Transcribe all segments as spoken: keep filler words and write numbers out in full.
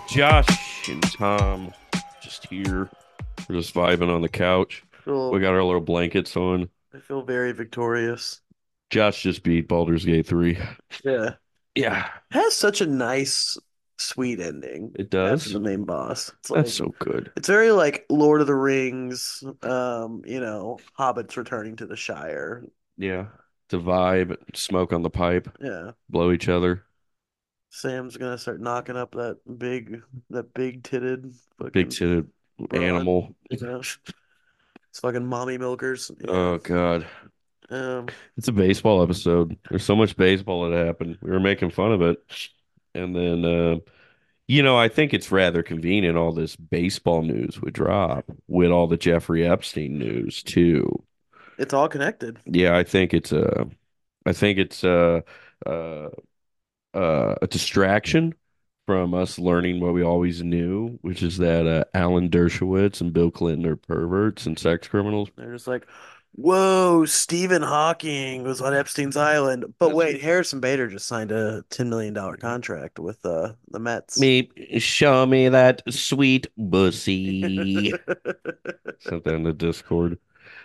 Josh and Tom just here. We're just vibing on the couch. We Feel got our little blankets on. I feel very victorious. Josh just beat Baldur's Gate three. Yeah. Yeah, Has such a nice, sweet ending it after the does. main boss. It's That's like so good. it's very like Lord of the Rings, um, you know, hobbits returning to the Shire. Yeah. To vibe, smoke on the pipe, Yeah. blow each other. Sam's gonna start knocking up that big that big titted Big fucking titted broad. animal. Yeah. It's fucking mommy milkers. Yeah. Oh God. Um, It's a baseball episode. There's so much baseball that happened. We were making fun of it. And then uh You know, I think it's rather convenient all this baseball news would drop with all the Jeffrey Epstein news too. it's all connected. Yeah, I think it's a, I think it's a, a, a, a distraction from us learning what we always knew, which is that uh, Alan Dershowitz and Bill Clinton are perverts and sex criminals. They're just like, whoa, Stephen Hawking was on Epstein's Island. But That's wait, Harrison Bader just signed a ten million dollar contract with uh, the Mets. me. Show me that sweet pussy. Sent that in the Discord.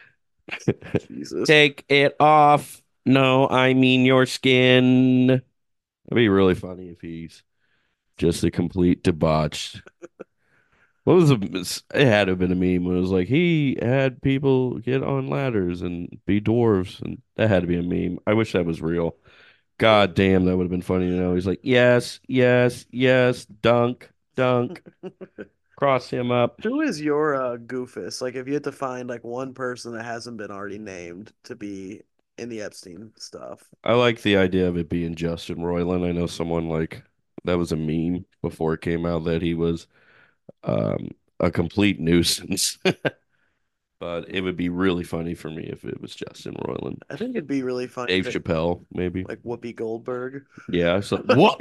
Jesus. Take it off. No, I mean your skin. It'd be really funny if he's just a complete debauched. What was a, it had to have been a meme when it was like he had people get on ladders and be dwarves, and that had to be a meme. I wish that was real. God damn, that would have been funny to know. He's like, yes, yes, yes, dunk, dunk, cross him up. Who is your uh, goofus? Like, if you had to find like one person that hasn't been already named to be in the Epstein stuff. I like the idea of it being Justin Roiland. I know someone like that was a meme before it came out that he was um, a complete nuisance. But it would be really funny for me if it was Justin Roiland. I think it'd be really funny Dave if it Chappelle, maybe. like Whoopi Goldberg. Yeah, so what?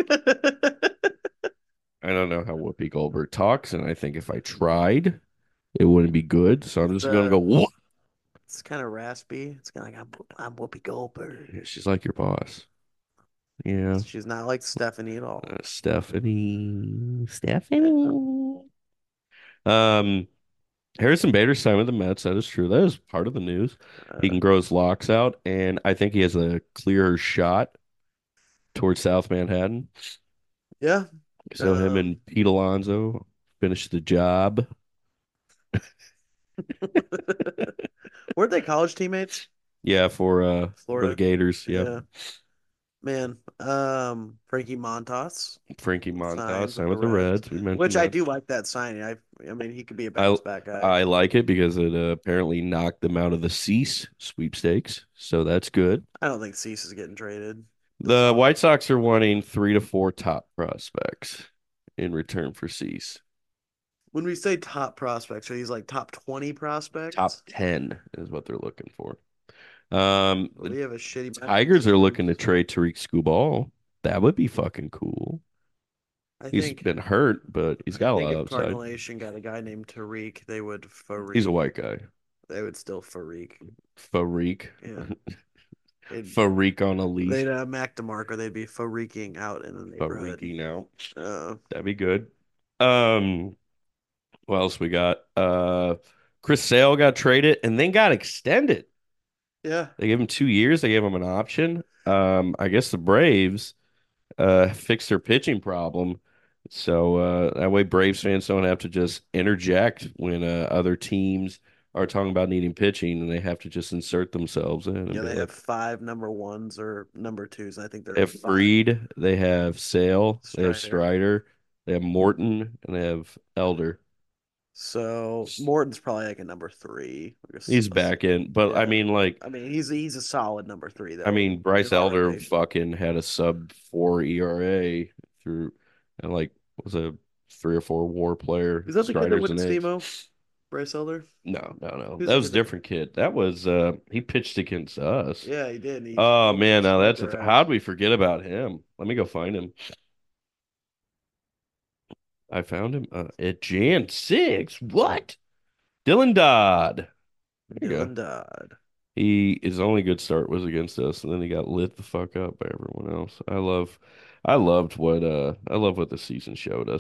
I don't know how Whoopi Goldberg talks, and I think if I tried, it wouldn't be good. So I'm It's just gonna uh, go, what? it's kind of raspy. It's kind of like I'm, I'm Whoopi Goldberg. Yeah, she's like your boss. Yeah. She's not like Stephanie at all. Uh, Stephanie. Yeah. Stephanie. Um, Harrison Bader signed with the Mets. That is true. That is part of the news. He Uh, can grow his locks out, and I think he has a clearer shot towards South Manhattan. yeah. So him Um, and Pete Alonso finish the job. weren't they college teammates? Yeah, for uh for the Florida. Gators. Yep. Yeah. Man. Um, Frankie Montas Frankie signed Montas signed with the with the Reds, Reds. We mentioned which I that. do like that signing. I, I mean, he could be a I bounce back guy. I like it because it uh, apparently knocked them out of the Cease sweepstakes. So that's good. I don't think Cease is getting traded. This The off. White Sox are wanting three to four top prospects in return for Cease. When we say top prospects, are these like top twenty Top prospects? ten is what they're looking for. Um, Well, the we have a shitty metric Tigers are system. looking to trade Tariq Skubal. That would be fucking cool. I He's think been hurt, but he's I got a think lot of if upside. Cardinal Nation got a guy named Tariq, they would He's a Farik. white guy. They would still Farik. Farik. Yeah. They'd Farik on a they'd leash. uh, Mac DeMarco, they'd be Fariking out in the neighborhood. Fariki now. Uh, That'd be good. Um, what else we got? Uh, Chris Sale got traded and then got extended. yeah. They gave him two years. They gave him an option. Um, I guess the Braves uh fixed their pitching problem. So uh that way Braves fans don't have to just interject when uh, other teams are talking about needing pitching and they have to just insert themselves in and Yeah, be they have like, five number ones or number twos, and I think they they're have five Freed, they have Sale, they have Strider. Strider, they have Morton, and they have Elder. So Morton's probably like a number three. I guess- He's back in, but I Yeah. mean, like, I mean, he's he's a solid number three I though mean, in Bryce our Elder rotation. fucking had a sub four E R A through, and like was a three or four WAR player. Is that the kid that Strider's went an to ace. SEMO? Bryce Elder? No, no, no. Who's That the was kid a that? different kid. That was uh he pitched against us. Yeah, he did. And he Oh totally man, now smoked that's a our th ass. how'd we forget about him? Let me go find him. I found him uh, at Jan six. What? Dylan Dodd. There you go. Dylan Dodd. He his only good start was against us, and then he got lit the fuck up by everyone else. I love I loved what uh I love what the season showed us.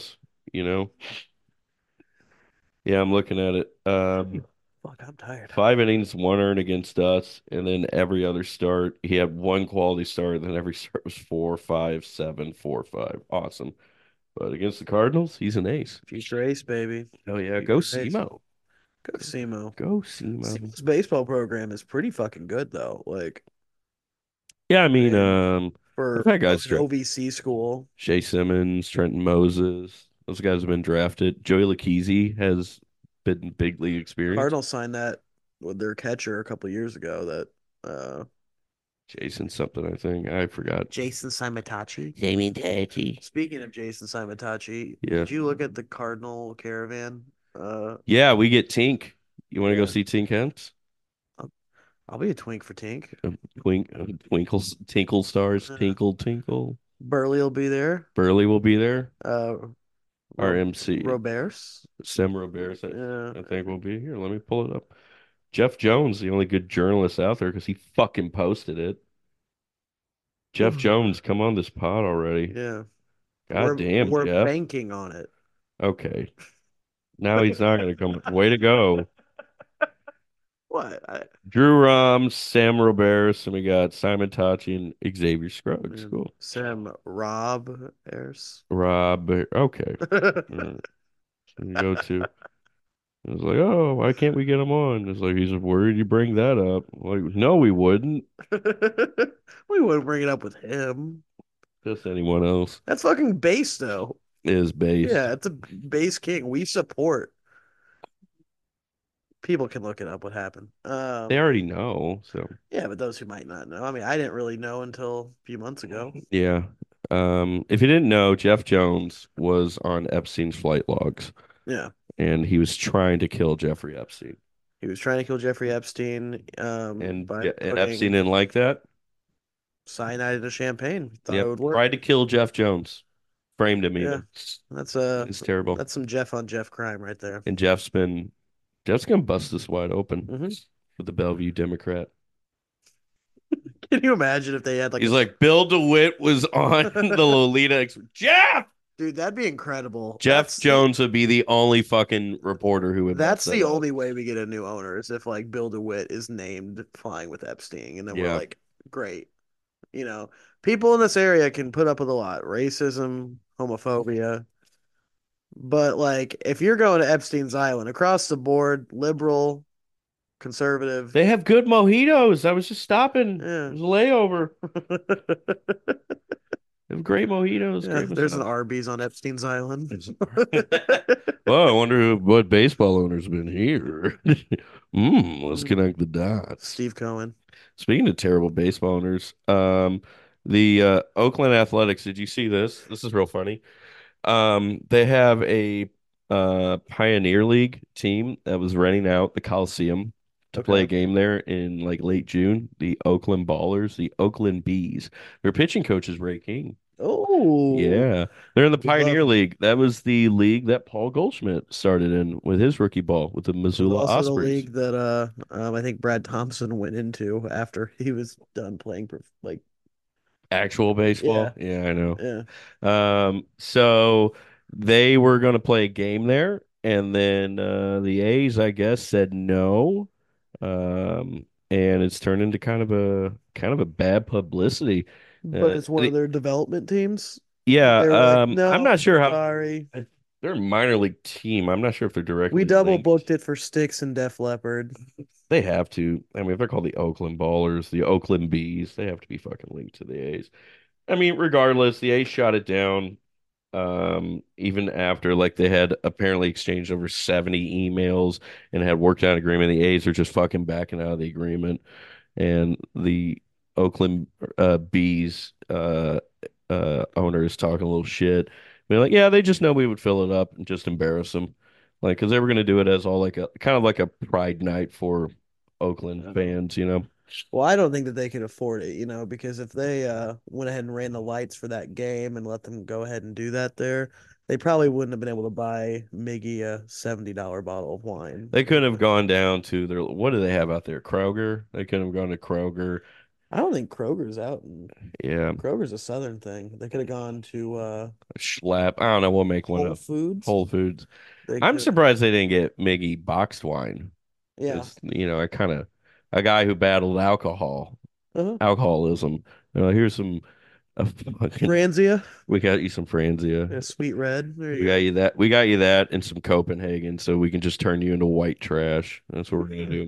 you know? Yeah, I'm looking at it. Um, Fuck, I'm tired. five innings, one earned against us, and then every other start, he had one quality start, and then every start was four, five, seven, four, five. Awesome. But against the Cardinals, he's an ace. Future ace, baby. Oh yeah, go Future ace. Simo. Go Simo. Go Simo. Simo's baseball program is pretty fucking good though. Like, Yeah, I I mean, mean, um, I've for had O- guys an draft O V C school. Shea Simmons, Trenton Moses. Those guys have been drafted. Joey Lucchesi has been big league experience. Cardinals signed that with their catcher a couple years ago. That uh, Jason something, I think. I forgot. Jason Simitachi. Jamie Tachi. Speaking of Jason Simitachi, Yeah. did you look at the Cardinal caravan? Uh, Yeah, we get Tink. You want to go yeah, see Tink Hence? I'll, I'll be a twink for Tink. Um, Twink, uh, Twinkles, Tinkle Stars, Yeah. Tinkle Tinkle. Burley will be there. Burley will be there. Uh, Our Ro M C, Roberts. Sam Roberts, Yeah. I, I think will be here. Let me pull it up. Jeff Jones, the only good journalist out there because he fucking posted it. Jeff Jones, come on this pod already. Yeah. God We're damn, we're Jeff. banking on it. Okay. Now he's not going to come. Way to go. What? I, Drew Rom, Sam Roberts, and we got Simon Tachi and Xavier Scruggs. man, Cool. Sam Rob Ayers. Rob, okay. All right. So we go to. It was like, oh, why can't we get him on? It's like he's worried you bring that up. Like, no, we wouldn't. We wouldn't bring it up with him. Just anyone else That's fucking base though. is based. Yeah, it's a base king. We support. People can look it up what happened. They Um, already know. So yeah, but those who might not know. I mean, I didn't really know until a few months ago. yeah. Um, if you didn't know, Jeff Jones was on Epstein's flight logs, Yeah. and he was trying to kill Jeffrey Epstein. He was trying to kill Jeffrey Epstein um, And by yeah, and Epstein putting didn't like that. cyanide in a champagne. Thought it Yep. would work. Tried to kill Jeff Jones. Framed him Yeah, even. that's uh It's terrible. that's some Jeff on Jeff crime right there. And Jeff's been Jeff's gonna bust this wide open Hmm. with the Bellevue Democrat. Can you imagine if they had like He's a like, Bill DeWitt was on the Lolita. Ex- Jeff! dude? That'd be incredible. Jeff That's Jones would be the only fucking reporter who would that's bust that the up. only way we get a new owner is if like Bill DeWitt is named flying with Epstein, and then we're Yeah. like, great. You know, people in this area can put up with a lot, racism, homophobia. But like, if you're going to Epstein's Island across the board, liberal, conservative, They have good mojitos. I was just stopping. It yeah. was a layover. They have great mojitos, Yeah, great there's an massage. Arby's on Epstein's Island. Well, I wonder who, what baseball owner's been here. Hmm, let's connect the dots. Steve Cohen. Speaking of terrible baseball owners, um, the uh, Oakland Athletics, did you see this? This is real funny. Um, they have a uh, Pioneer League team that was renting out the Coliseum to play a Okay. game there in like late June. The Oakland Ballers, the Oakland Bees. Their pitching coach is Ray King. Oh, Yeah, they're in the we love Pioneer League. That was the league that Paul Goldschmidt started in with his rookie ball with the This is Missoula also the Ospreys. league that uh um I think Brad Thompson went into after he was done playing for like Actual baseball. yeah, Yeah, I know. yeah. Um, so they were going to play a game there, and then uh, the A's, I guess, said no. Um, and it's turned into kind of a kind of a bad publicity. But Uh, it's one of the- their development teams. yeah, They were like, um, I'm no, not sure how sorry. they're a minor league team. I'm not sure if they're We directly double linked. booked it for Sticks and Def Leppard. They have to. I mean, if they're called the Oakland Ballers, the Oakland Bees, they have to be fucking linked to the A's. I mean, regardless, the A's shot it down. Um, even after like they had apparently exchanged over seventy emails and had worked out an agreement, the A's are just fucking backing out of the agreement, and the Oakland uh, Bees uh, uh, owner is talking a little shit. Being like, yeah, they just know we would fill it up and just embarrass them, like because they were gonna do it as all like a kind of like a pride night for Oakland Uh-huh. fans, you know. Well, I don't think that they could afford it, you know, because if they uh went ahead and ran the lights for that game and let them go ahead and do that there, they probably wouldn't have been able to buy Miggy a seventy dollar bottle of wine. They couldn't have gone down to their what do they have out there? Kroger. They couldn't have gone to Kroger I don't think Kroger's out, and Yeah, Kroger's a Southern thing. They could have gone to uh, Schlapp. I don't know. We'll make one Whole up. Foods. Whole Foods. They I'm could, surprised they didn't get Miggy boxed wine yeah. because you know I kind of a guy who battled alcohol Uh-huh. alcoholism. You know, here's some a fucking Franzia, we got you some yeah, Franzia. Sweet Red. There We you got go. you that. We got you that and some Copenhagen, so we can just turn you into white trash. That's what we're gonna do.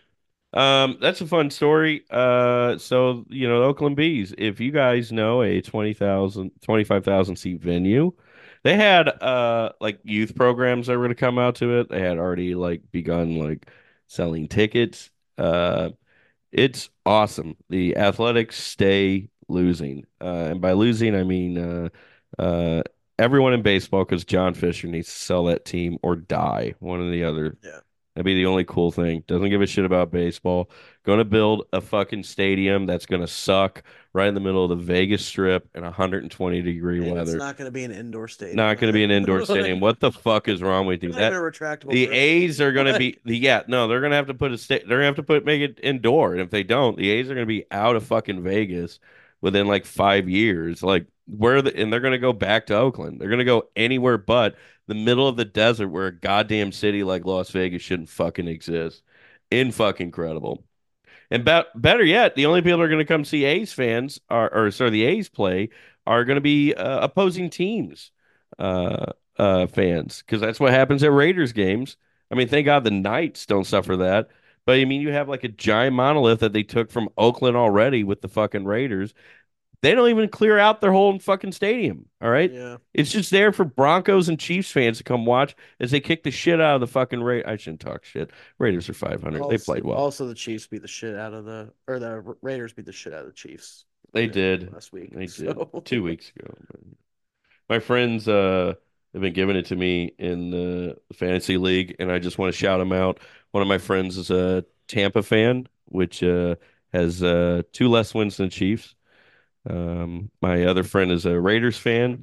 Um, that's a fun story. Uh, so you know, Oakland Bees. If you guys know a twenty thousand, twenty five thousand seat venue, they had uh like youth programs that were gonna come out to it. They had already like begun like selling tickets. Uh, it's awesome. The Athletics stay losing. Uh, and by losing, I mean uh, uh, everyone in baseball, because John Fisher needs to sell that team or die, one or the other. Yeah. That'd be the only cool thing. Doesn't give a shit about baseball. Going to build a fucking stadium that's going to suck right in the middle of the Vegas Strip in one hundred twenty degree And it's weather. not going to be an indoor stadium Not going to be either. an indoor Like, stadium. What the fuck is wrong with you? not even That a retractable the roof. A's are going to be Like, the yeah, no, they're going to have to put a sta they're going to have to put make it indoor. And if they don't, the A's are going to be out of fucking Vegas within like five years. Like where the and they're going to go back to Oakland. They're going to go anywhere but the middle of the desert where a goddamn city like Las Vegas shouldn't fucking exist. In fucking incredible. And be better yet, the only people that are going to come see A's fans are, or sorry, the A's play are going to be uh, opposing teams uh, uh, fans because that's what happens at Raiders games. I mean, thank God the Knights don't suffer that. But I mean, you have like a giant monolith that they took from Oakland already with the fucking Raiders. They don't even clear out their whole fucking stadium. All right. yeah. It's just there for Broncos and Chiefs fans to come watch as they kick the shit out of the fucking Ra I shouldn't talk shit. Raiders are five hundred. They Also, played well. also the Chiefs beat the shit out of the, or the Raiders beat the shit out of the Chiefs They uh, did. last week. They did. So, Two weeks ago. My friends uh have been giving it to me in the fantasy league, and I just want to shout them out. One of my friends is a Tampa fan, which uh has uh two less wins than Chiefs. Um, my other friend is a Raiders fan,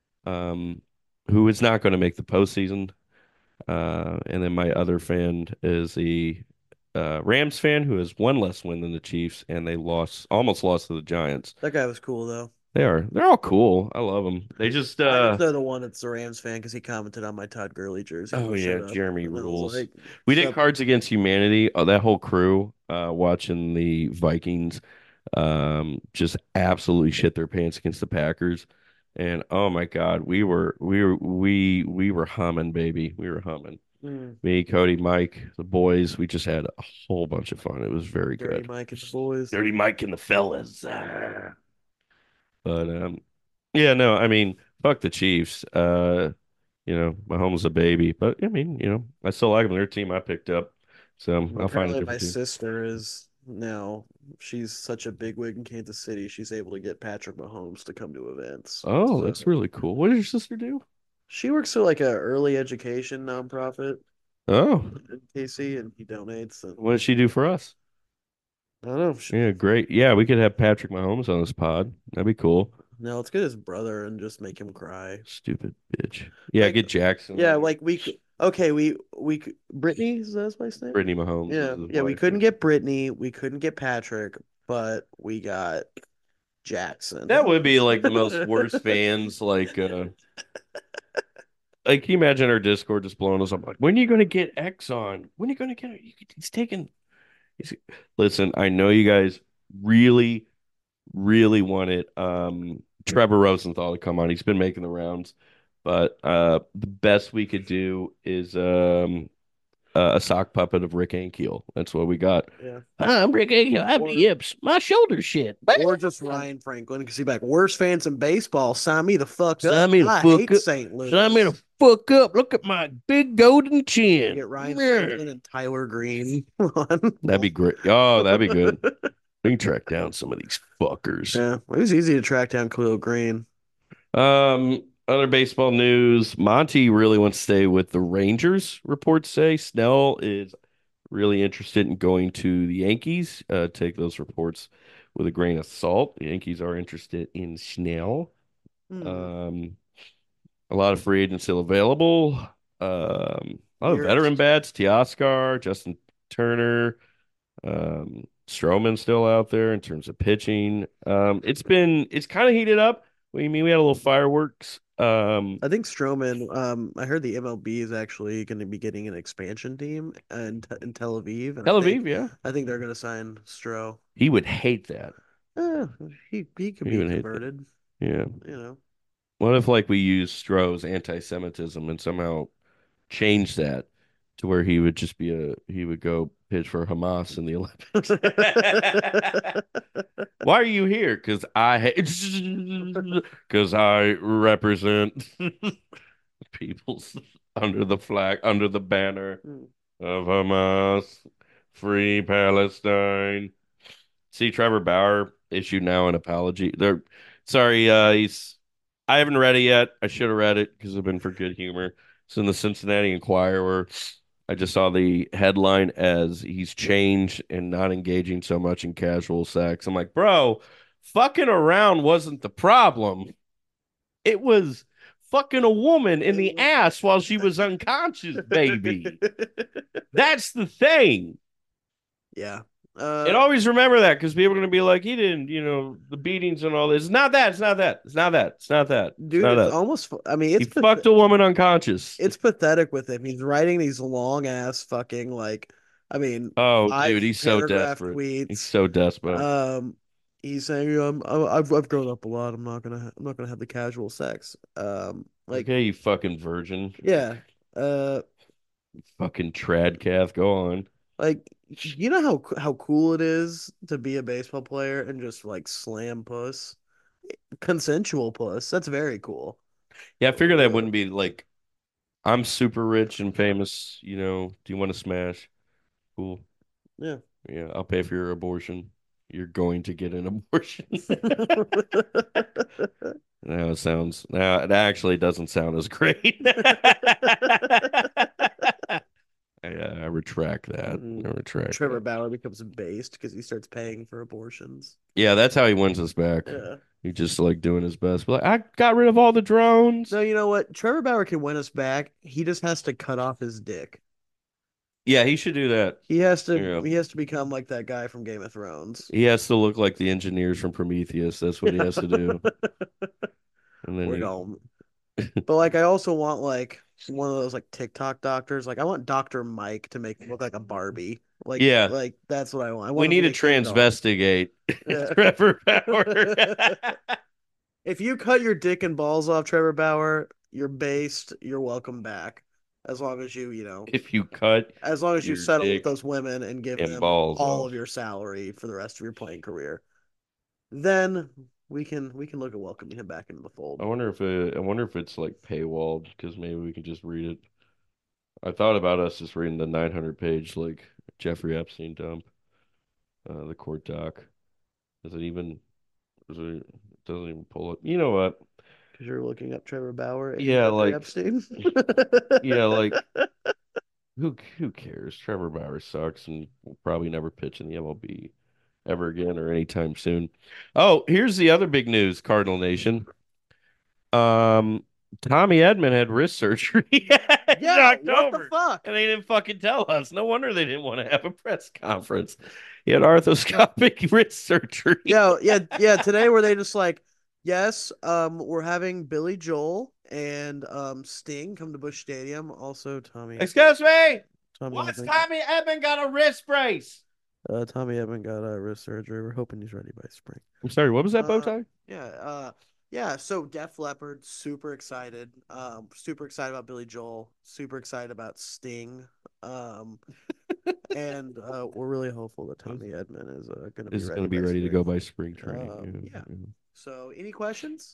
um, who is not going to make the postseason. Uh, and then my other fan is the uh, Rams fan who has one less win than the Chiefs, and they lost, almost lost to the Giants. that guy was cool though. They are, they're all cool. I love them. They just, I uh, just know the one that's the Rams fan because he commented on my Todd Gurley jersey oh when it yeah, showed up. Jeremy And I was rules. like, We did "Sup?" Cards Against Humanity. Oh, that whole crew, uh, watching the Vikings, um, just absolutely shit their pants against the Packers. And oh my God, we were we were we we were humming, baby. We were humming. Mm, Me, Cody, Mike, the boys, we just had a whole bunch of fun. It was very Dirty good. Mike and the boys. Dirty Mike and the fellas. Ah. But um, yeah, no, I mean, fuck the Chiefs. Uh, you know, Mahomes a baby, but I mean, you know, I still like them. They're a team I picked up, so I'll find a Apparently, my different team. sister is now, she's such a big wig in Kansas City. She's able to get Patrick Mahomes to come to events. Oh, So that's really cool. What does your sister do? she works for like a early education nonprofit Oh, in K C, and he donates. And what does she do for us? I don't know. She, Yeah, great. Yeah, we could have Patrick Mahomes on this pod. That'd be cool. no, let's get his brother and just make him cry. Stupid bitch. Yeah, Like, get Jackson yeah, or like we could. Okay, we we could- Brittany, is that his wife's name? Brittany Mahomes is Yeah, his yeah. We wife. couldn't get Brittany. We couldn't get Patrick, but we got Jackson. That would be like the most worst fans. Like, uh, like can you imagine our Discord just blowing us up? Like, when are you going to get X on? When are you going to get it? He's taking. He's, listen, I know you guys really, really wanted um Trevor Rosenthal to come on. He's been making the rounds, but uh, the best we could do is um uh, a sock puppet of Rick Ankiel. That's what we got. Yeah. I'm Rick Ankiel. I have Or, the yips. My shoulder shit. or just Ryan Franklin because he's like worst fans in baseball. Sign me the fuck up. Sign me the I fuck hate up. Saint Louis. Sign me the fuck up. Look at my big golden chin. Get Ryan Yeah. Franklin and Tyler Green on. That'd be great. Oh, that'd be good. We can track down some of these fuckers. Yeah, it was easy to track down Khalil Green. Um, other baseball news. Monty really wants to stay with the Rangers, reports say. Snell is really interested in going to the Yankees. Uh, take those reports with a grain of salt. The Yankees are interested in Snell. Hmm. Um, a lot of free agents still available. Um, a lot of veteran Weirdest. bats, Teoscar, Justin Turner, um, Stroman's still out there in terms of pitching. Um, it's been it's kind of heated up. We mean we had a little fireworks. Um, I think Stroman, um, I heard the M L B is actually going to be getting an expansion team in, in Tel Aviv, and I Tel think Aviv, yeah, I think they're going to sign Stroh. he would hate that. Eh, he he could He be would hate that. converted, Yeah. you know. What if like we use Stroh's anti-Semitism and somehow change that to where he would just be a he would go pitch for Hamas in the Olympics? Why are you here? Because I because I represent peoples under the flag, under the banner of Hamas, free Palestine. See, Trevor Bauer issued now an apology. They're sorry, uh, he's. I haven't read it yet. I should have read it because I've been for good humor. It's in the Cincinnati Enquirer. I just saw the headline as he's changed and not engaging so much in casual sex. I'm like, bro, fucking around wasn't the problem. It was fucking a woman in the ass while she was unconscious, baby. That's the thing. Yeah. And Uh, always remember that because people are going to be like, he didn't, you know, the beatings and all this. It's not that. It's not that. It's not that. It's not that. It's dude, not it's that. almost. I mean, He it's fucked path- a woman unconscious. it's pathetic with him. He's writing these long ass fucking like, I mean, Oh, dude, five he's so paragraph desperate. He's tweets. so desperate. Um, he's saying, I'm, I've I've grown up a lot. I'm not gonna I'm not gonna have the casual sex. Um, like, Okay, you fucking virgin. yeah. Uh, Fucking trad calf. Go on. like you know how how cool it is to be a baseball player and just like slam puss, consensual puss. That's very cool. Yeah, I figured that wouldn't be like, I'm super rich and famous. You know, do you want to smash? Cool. Yeah. Yeah, I'll pay for your abortion. You're going to get an abortion. Now it sounds now it actually doesn't sound as great. I, uh, I retract that. I Mm. retract Trevor that. Bauer becomes based because he starts paying for abortions. Yeah, that's how he wins us back. Yeah. He just like doing his best. But like, I got rid of all the drones. No, you know what? Trevor Bauer can win us back. He just has to cut off his dick. Yeah, he should do that. He has to Yeah. he has to become like that guy from Game of Thrones. He has to look like the engineers from Prometheus. That's what he has to do. And then We're he going. But like I also want like one of those like TikTok doctors. Like I want Doctor Mike to make him look like a Barbie. Like Yeah. like that's what I want. I We want him need to to be a Ken doll. transvestigate Yeah. Trevor Bauer. If you cut your dick and balls off, Trevor Bauer, you're based. You're welcome back. As long as you, you know, If you cut as long as you your settle with dick those women and give and them balls all off. of your salary for the rest of your playing career, then we can we can look at welcoming him back into the fold. I wonder if it, I wonder if it's like paywalled because maybe we can just read it. I thought about us just reading the nine hundred page like Jeffrey Epstein dump, uh, the court doc. Does it even? Does it, it doesn't even pull it. You know what? Because you're looking up Trevor Bauer and Yeah, Jeffrey like Epstein. yeah, like who who cares? Trevor Bauer sucks and will probably never pitch in the M L B ever again or anytime soon. Oh, here's the other big news, Cardinal Nation. Um, Tommy Edman had wrist surgery in Yeah, what the October, fuck? and they didn't fucking tell us. No wonder they didn't want to have a press conference. He had arthroscopic wrist surgery. Yeah, yeah, yeah. Today were they just like, yes, um, we're having Billy Joel and um Sting come to Busch Stadium. Also, Tommy. Excuse me. Tommy What's Edman, Tommy Edman got a wrist brace? uh, Tommy Edman got a wrist surgery. We're hoping he's ready by spring. I'm sorry. What was that bow Uh, tie? yeah, uh, yeah. So Def Leppard, super excited. Um, super excited about Billy Joel. Super excited about Sting. Um, and uh, we're really hopeful that Tommy Edman is uh, going to be Is ready going to be by ready to spring. go by spring training. Um, Yeah, yeah. yeah. So, any questions?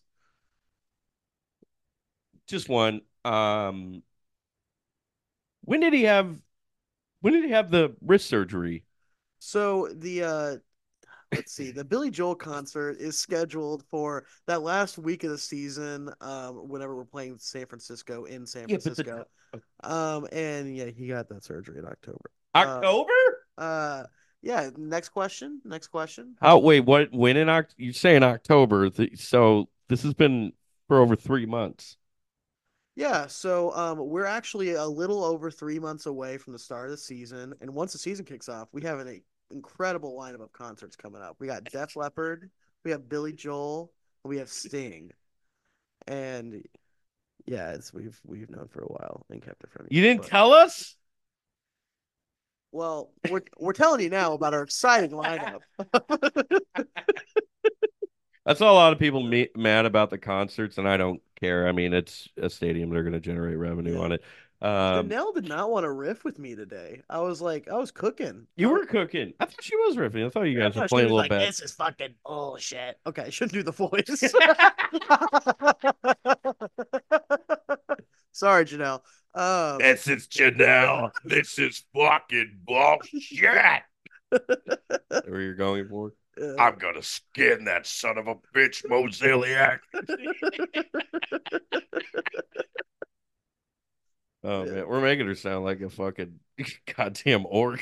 Just one. Um, when did he have? When did he have the wrist surgery? So the uh let's see, the Billy Joel concert is scheduled for that last week of the season, um, whenever we're playing San Francisco in San Yeah, but Francisco. the Um, and yeah, he got that surgery in October. Uh, October? uh, yeah. Next question. Next question. Oh wait, what? When in Oct? You're saying October? Th- So this has been for over three months. Yeah, so um, we're actually a little over three months away from the start of the season, and once the season kicks off, we have an incredible lineup of concerts coming up. We got Def Leppard, we have Billy Joel, we have Sting, and yeah, it's we've we've known for a while and kept it from you. You didn't But tell us? well, we're we're telling you now about our exciting lineup. I saw a lot of people me mad about the concerts, and I don't care. I mean, it's a stadium; they're going to generate revenue Yeah. on it. Um, Janelle did not want to riff with me today. I was like, I was cooking. you I was, were cooking. I thought she was riffing. I thought you guys were no, she playing a was little like, bit. this is fucking bullshit. Okay, I shouldn't do the voice. Sorry, Janelle. Um, This is Janelle. This is fucking bullshit. Where you're going for? uh, I'm gonna skin that son of a bitch, Mozeliak. Oh yeah. man, we're making her sound like a fucking goddamn orc.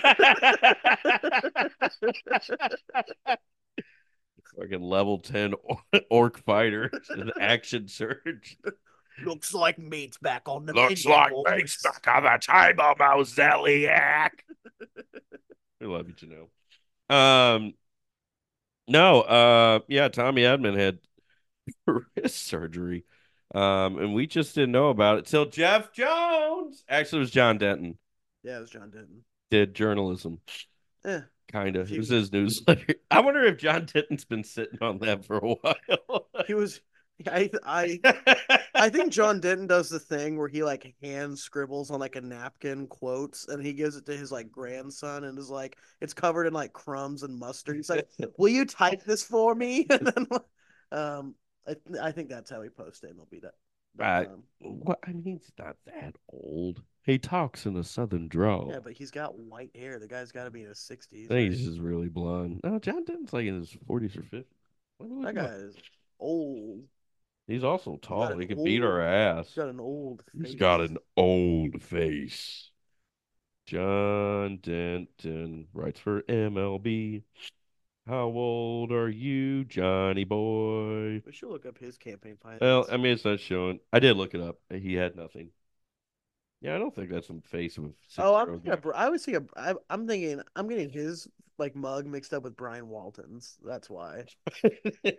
Fucking level ten orc fighter, an action surge. Looks like meat's back on the Looks menu, like boys. makes back on the table, Mozeliak. We love you, Janelle. Um, no, uh, yeah, Tommy Edmond had wrist surgery. Um, and we just didn't know about it till Jeff Jones. Actually, it was John Denton. Yeah, it was John Denton. Did journalism, Eh, kind of. It few was his newsletter. I wonder if John Denton's been sitting on that for a while. he was. I I I think John Denton does the thing where he like hand scribbles on like a napkin quotes and he gives it to his like grandson and is like it's covered in like crumbs and mustard. He's like, "Will you type this for me?" And then, um, I I think that's how he posts M L B dot Right. com. What? I mean, he's not that old. He talks in a southern drawl. Yeah, but he's got white hair. The guy's got to be in his I sixties, think right? he's just really blonde. No, John Denton's like in his forties or fifties. That guy is old. He's also He's got tall. an He could beat our old. He's ass. got an old He's face. got an old face. John Denton writes for M L B. How old are you, Johnny boy? We should look up his campaign Well, finance. I mean, it's not showing. I did look it up. He had nothing. Yeah, I don't think that's the face of a Oh, I'm six-year-old thinking of, I was thinking of, I, I'm thinking I'm getting his like mug mixed up with Brian Walton's. That's why. guy.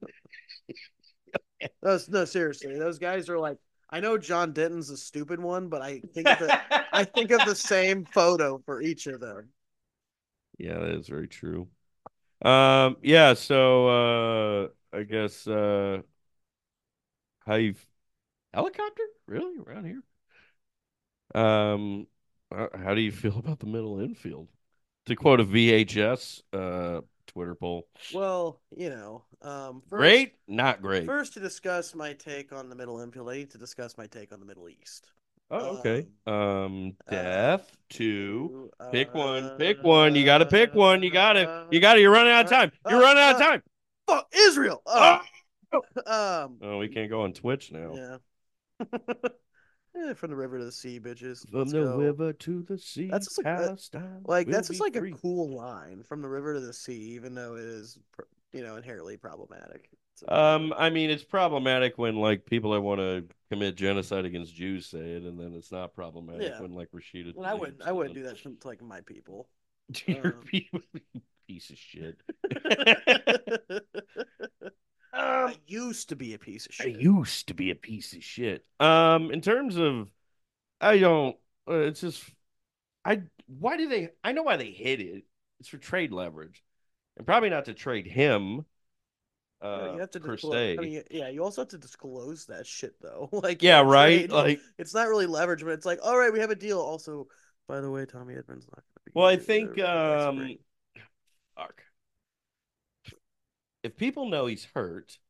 Those no, seriously, those guys are like. I know John Denton's a stupid one, but I think of the I think of the same photo for each of them. Yeah, that is very true. Um, yeah, so uh I guess uh how you helicopter? Really? Around here? Um uh, how do you feel about the middle infield? To quote a V H S uh Twitter poll. Well, you know, um, first Great? Not great. first to discuss my take on the Middle Infield, I need to discuss my take on the Middle East. Oh, okay. Um, Um, uh, death, two. to, Pick uh, one. Pick one. You gotta pick one. You got it. uh, You got it. You're running out of uh, time. You're uh, running out of uh, time. fuck Israel. Oh, Oh, um, oh, we can't go on Twitch now. yeah. Eh, from the river to the sea, bitches. From Let's the go. river to the sea, That's just like a, Palestine like will that's just be like a free. cool line from the river to the sea, even though it is, you know, inherently problematic. It's a very Um, I mean, it's problematic when like people that want to commit genocide against Jews say it, and then it's not problematic yeah. when like Rashida. Well, I wouldn't. I wouldn't do that to, to like my people. You're Um, a piece of shit. I um, used to be a piece of I shit. used to be a piece of shit. Um, in terms of, I don't. Uh, it's just, I. Why do they? I know why they hit it. It's for trade leverage, and probably not to trade him. Yeah, Uh, you have to per disclose. I se. mean, yeah, you also have to disclose that shit though. Like in Yeah, a right. trade, Like, it's not really leverage, but it's like, all right, we have a deal. Also, by the way, Tommy Edmonds not going to be well, I here think, uh, next um, spring. fuck. If people know he's hurt,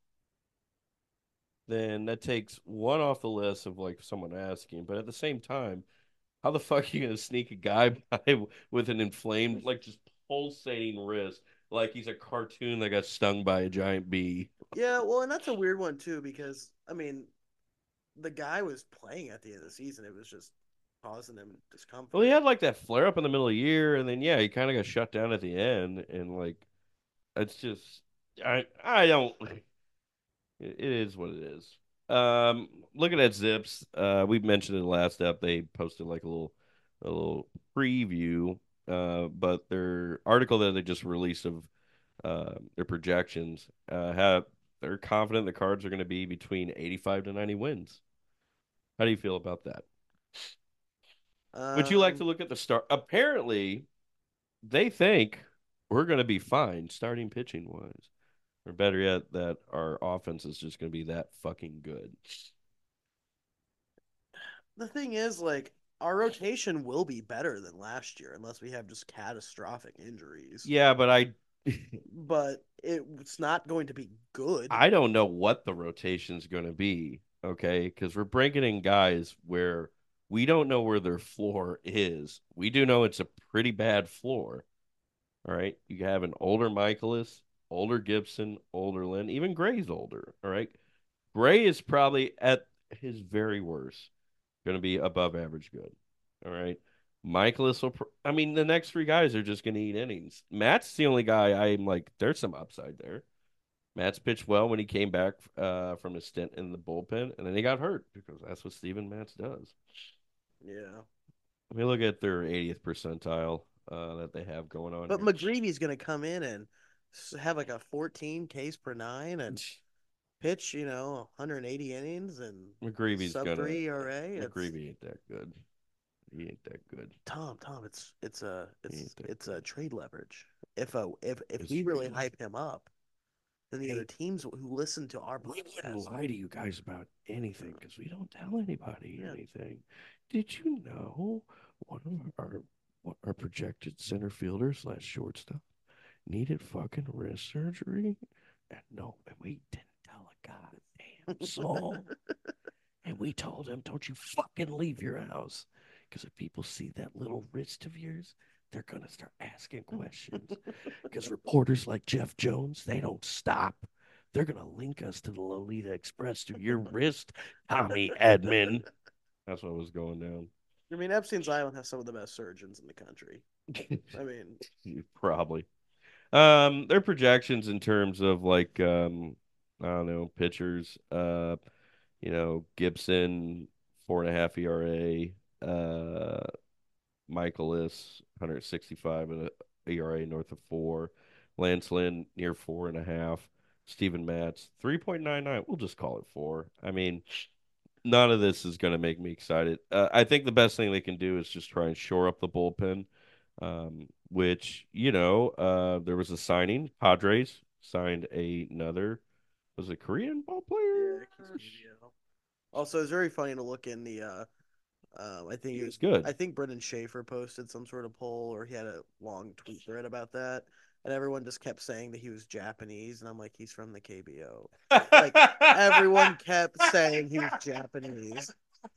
then that takes one off the list of like someone asking. But at the same time, how the fuck are you gonna sneak a guy by with an inflamed, like just pulsating wrist, like he's a cartoon that got stung by a giant bee? Yeah, well, and that's a weird one too because I mean, the guy was playing at the end of the season. It was just causing him Well, he discomfort. had like that flare up in the middle of the year, and then yeah, he kind of got shut down at the end, and like it's just I I don't. It is what it is. Um, looking at Zips, uh, we mentioned in the last step they posted like a little a little preview uh, but their article that they just released of uh, their projections uh, have they're confident the Cards are going to be between eighty-five to ninety wins. How do you feel about that? Would you like to Um, look at the start? Apparently, they think we're going to be fine starting pitching wise, or better yet, that our offense is just going to be that fucking good. the thing is, like, our rotation will be better than last year unless we have just catastrophic injuries. Yeah, but I But it, it's not going to be good. I don't know what the rotation's going to be, okay? Because we're bringing in guys where we don't know where their floor is. We do know it's a pretty bad floor, all right? You have an older Michaelis, older Gibson, older Lynn, even Gray's older, all right? Gray is probably at his very worst going to be above average good, all right? Michaelis will, pr- I mean, the next three guys are just going to eat innings. Matt's the only guy I'm like, there's some upside there. Matt's pitched well when he came back uh, from his stint in the bullpen, and then he got hurt because that's what Steven Matz does. Yeah. Let me look at their eightieth percentile uh, that they have going on But here. McGreevy's going to come in and have like a fourteen Ks per nine and pitch, you know, one hundred eighty innings and McGreevy's sub gonna three E R A. It's McGreevy ain't that good. He ain't that good. Tom, Tom, it's it's a He it's ain't that it's good. a trade leverage. If a if if It's, we really hype him up, then the hey, other teams who listen to our we wouldn't podcast, lie to you guys about anything because we don't tell anybody yeah, anything. Did you know one of our what our projected center fielder slash shortstop needed fucking wrist surgery? And no, and we didn't tell a goddamn soul. And we told him, don't you fucking leave your house. Because if people see that little wrist of yours, they're going to start asking questions. Because reporters like Jeff Jones, they don't stop. They're going to link us to the Lolita Express to your wrist, Tommy Edmond. That's what was going down. I mean, Epstein's Island has some of the best surgeons in the country. I mean, Probably. Um, their projections in terms of like um, I don't know, pitchers, uh, you know, Gibson, four and a half E R A, uh, Michaelis, one hundred sixty-five and a E R A north of four, Lance Lynn near four and a half, Steven Matz, three point nine nine. We'll just call it four. I mean, none of this is going to make me excited. Uh, I think the best thing they can do is just try and shore up the bullpen, um, which, you know, uh, there was a signing. Padres signed a, another, was it Korean ball player? yeah. Also, it's very funny to look in the. Uh, um, I think He it was was. good. I think Brendan Schaefer posted some sort of poll, or he had a long tweet thread about that, and everyone just kept saying that he was Japanese, and I'm like, he's from the K B O. Like everyone kept saying he was Japanese.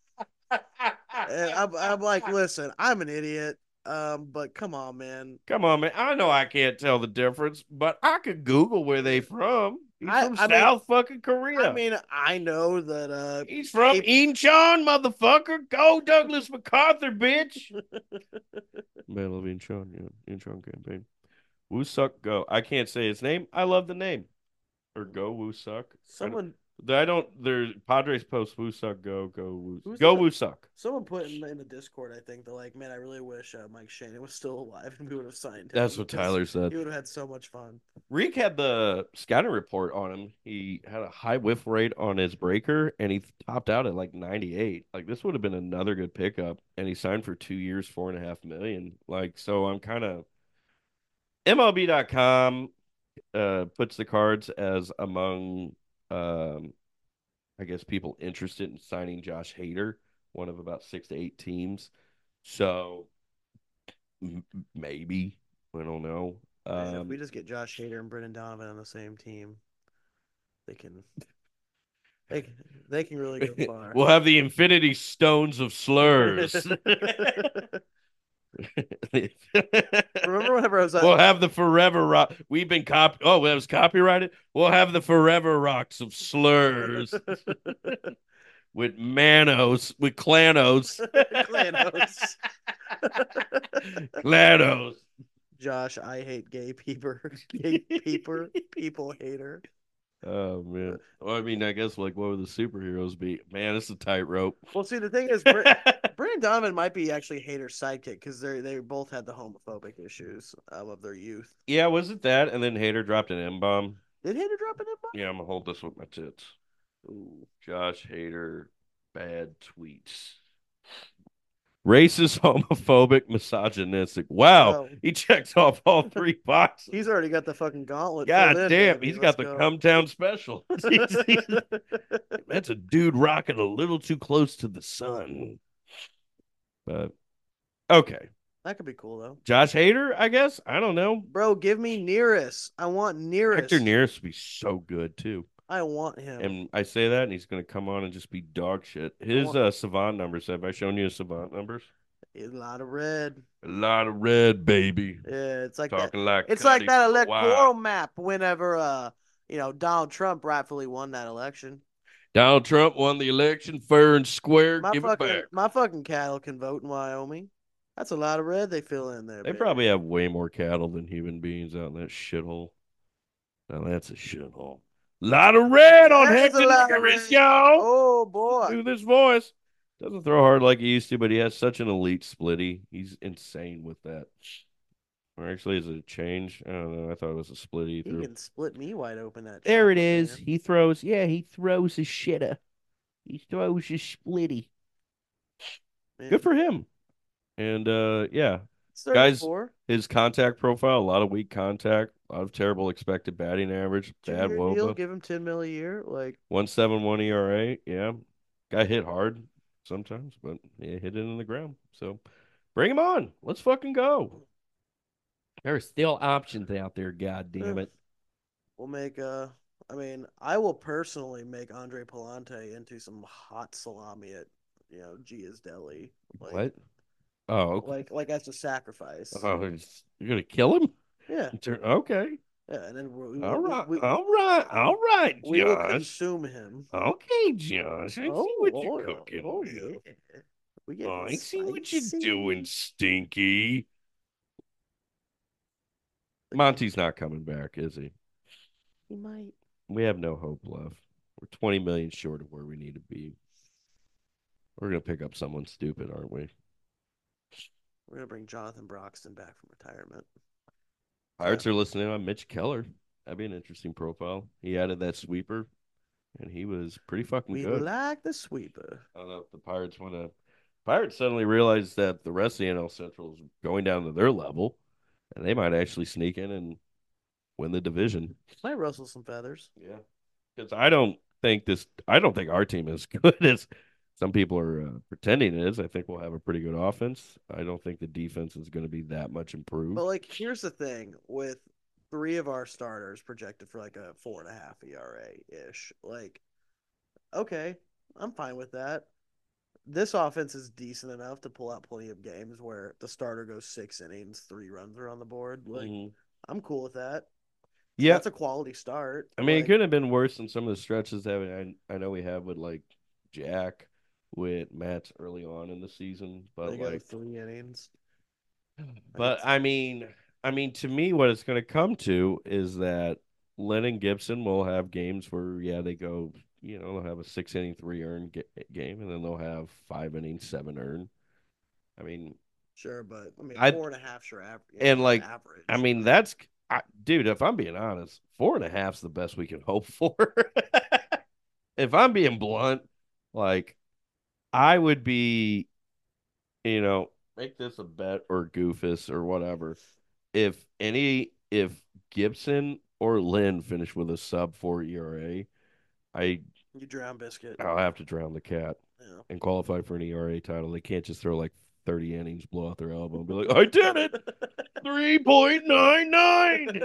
And I'm, I'm like, listen, I'm an idiot. Um, but come on, man. Come on, man. I know I can't tell the difference, but I could Google where they from. He's I, from I mean, South fucking I Korea. mean, I know that. Uh, He's from if, Incheon, motherfucker. Go Douglas MacArthur, bitch. Battle of Incheon, yeah. Incheon campaign. Woosuck Go. I can't say his name. I love the name. Or Go Woosuck. I don't, someone, I don't there's Padres post Woosuck Go, Go Woo. who's Go that? Woosuck. Someone put in, in the Discord. I think they're like, man, I really wish uh, Mike Shane was still alive and we would have signed That's him what because Tyler said. he would have had so much fun. Reek had the scouting report on him. He had a high whiff rate on his breaker, and he topped out at like ninety-eight. Like this would have been another good pickup, and he signed for two years, four and a half million. Like so, I'm kind of M L B dot com uh, puts the Cards as among, um, I guess, people interested in signing Josh Hader, one of about six to eight teams. So m- maybe I don't know. Man, if we Um, just get Josh Hader and Brendan Donovan on the same team, they can they they can really go far. we'll have the Infinity Stones of slurs. Remember whenever I was at We'll have the Forever Rock. We've been cop. Oh, that was copyrighted. We'll have the Forever Rocks of slurs with Manos, with Clanos, Clanos. Clanos. Josh, I hate gay peeper, gay peeper, people hater. Oh man. Well, I mean, I guess like what would the superheroes be? Man, it's a tightrope. Well, see, the thing is, Br- Brandon Donovan might be actually Hater's sidekick because they they both had the homophobic issues um, of their youth. Yeah, was it that? And then Hater dropped an M bomb. Did Hater drop an M-bomb? Yeah, I'm gonna hold this with my tits. Ooh. Josh Hader, bad tweets. Racist, homophobic, misogynistic. Wow, Bro, he checks off all three boxes. he's already got the fucking gauntlet filled God in, damn, baby. he's Let's got the go. come down special. That's a dude rocking a little too close to the sun. But okay. That could be cool though. Josh Hader, I guess. I don't know. Bro, give me Nearest. I want Hector Nearest. Nearest would be so good too. I want him. And I say that, and he's going to come on and just be dog shit. I His want uh, savant numbers. Have I shown you his savant numbers? a lot of red. A lot of red, baby. Yeah, it's like that. Talking like It's like Cuddy that for a while. electoral map whenever uh you know Donald Trump rightfully won that election. Donald Trump won the election fair and square. My Give it fucking back. my fucking cattle can vote in Wyoming. That's a lot of red they fill in there, They baby. probably have way more cattle than human beings out in that shithole. Now that's a shithole. Lot of red on That is a Hector lot of Nearest, red. y'all. Oh boy. Do this voice. Doesn't throw hard like he used to, but he has such an elite splitty. He's insane with that. Or actually, is it a change? I don't know. I thought it was a split he He threw. can split me wide open that There it chopper, is. man. He throws. Yeah, he throws his shitter. He throws his splitty. Man. Good for him. And uh, yeah, It's guys, thirty-four. his contact profile, a lot of weak contact, a lot of terrible expected batting average, bad Two-year deal, WOBA, give him ten mil a year. Like one seven one E R A. Yeah, guy hit hard sometimes, but yeah, hit it in the ground. So bring him on. Let's fucking go. There are still options out there. God damn eh, it. we'll make uh I mean, I will personally make Andre Palante into some hot salami at you know Gia's Deli. Like What? Oh, okay. like like as a sacrifice. Oh, you're gonna kill him? Yeah. Okay. Yeah, and then we All will we, right. we, All right. All right, we will Josh. consume him. Okay, Josh. I Oh, see what you're oh, cooking oh with. yeah. We Oh, getting I see what you're spicy. doing, Stinky. Monty's not coming back, is he? He might. We have no hope left. We're twenty million short of where we need to be. We're gonna pick up someone stupid, aren't we? We're gonna bring Jonathan Broxton back from retirement. Pirates are listening on Mitch Keller. That'd be an interesting profile. He added that sweeper, and he was pretty fucking We good. like the sweeper. I don't know if the Pirates want to. Pirates suddenly realized that the rest of the N L Central is going down to their level, and they might actually sneak in and win the division. Might rustle some feathers. Yeah, because I don't think this. I don't think our team is good as some people are uh, pretending it is. I think we'll have a pretty good offense. I don't think the defense is going to be that much improved. But like, here's the thing: with three of our starters projected for like a four and a half E R A ish, like, okay, I'm fine with that. This offense is decent enough to pull out plenty of games where the starter goes six innings, three runs are on the board. Like, Mhm. I'm cool with that. Yeah, That's a quality start. I mean, it Like, could have been worse than some of the stretches that I I know we have with like Jack, with Matt early on in the season, but they go like, three innings. but I mean, I mean, to me, what it's going to come to is that Lennon Gibson will have games where, yeah, they go, you know, they'll have a six inning, three earn game, and then they'll have five innings, seven earn. I mean, Sure, but I mean, I four and a half's your average. and like, average. I mean, that's, I, dude, if I'm being honest, four and a half's the best we can hope for. If I'm being blunt, like, I would be, you know, make this a bet or Goofus or whatever. If any, if Gibson or Lynn finish with a sub four E R A, I You drown biscuit. I'll have to drown the cat Yeah. and qualify for an E R A title. They can't just throw like thirty innings, blow out their elbow, and be like, "I did it, three point nine nine."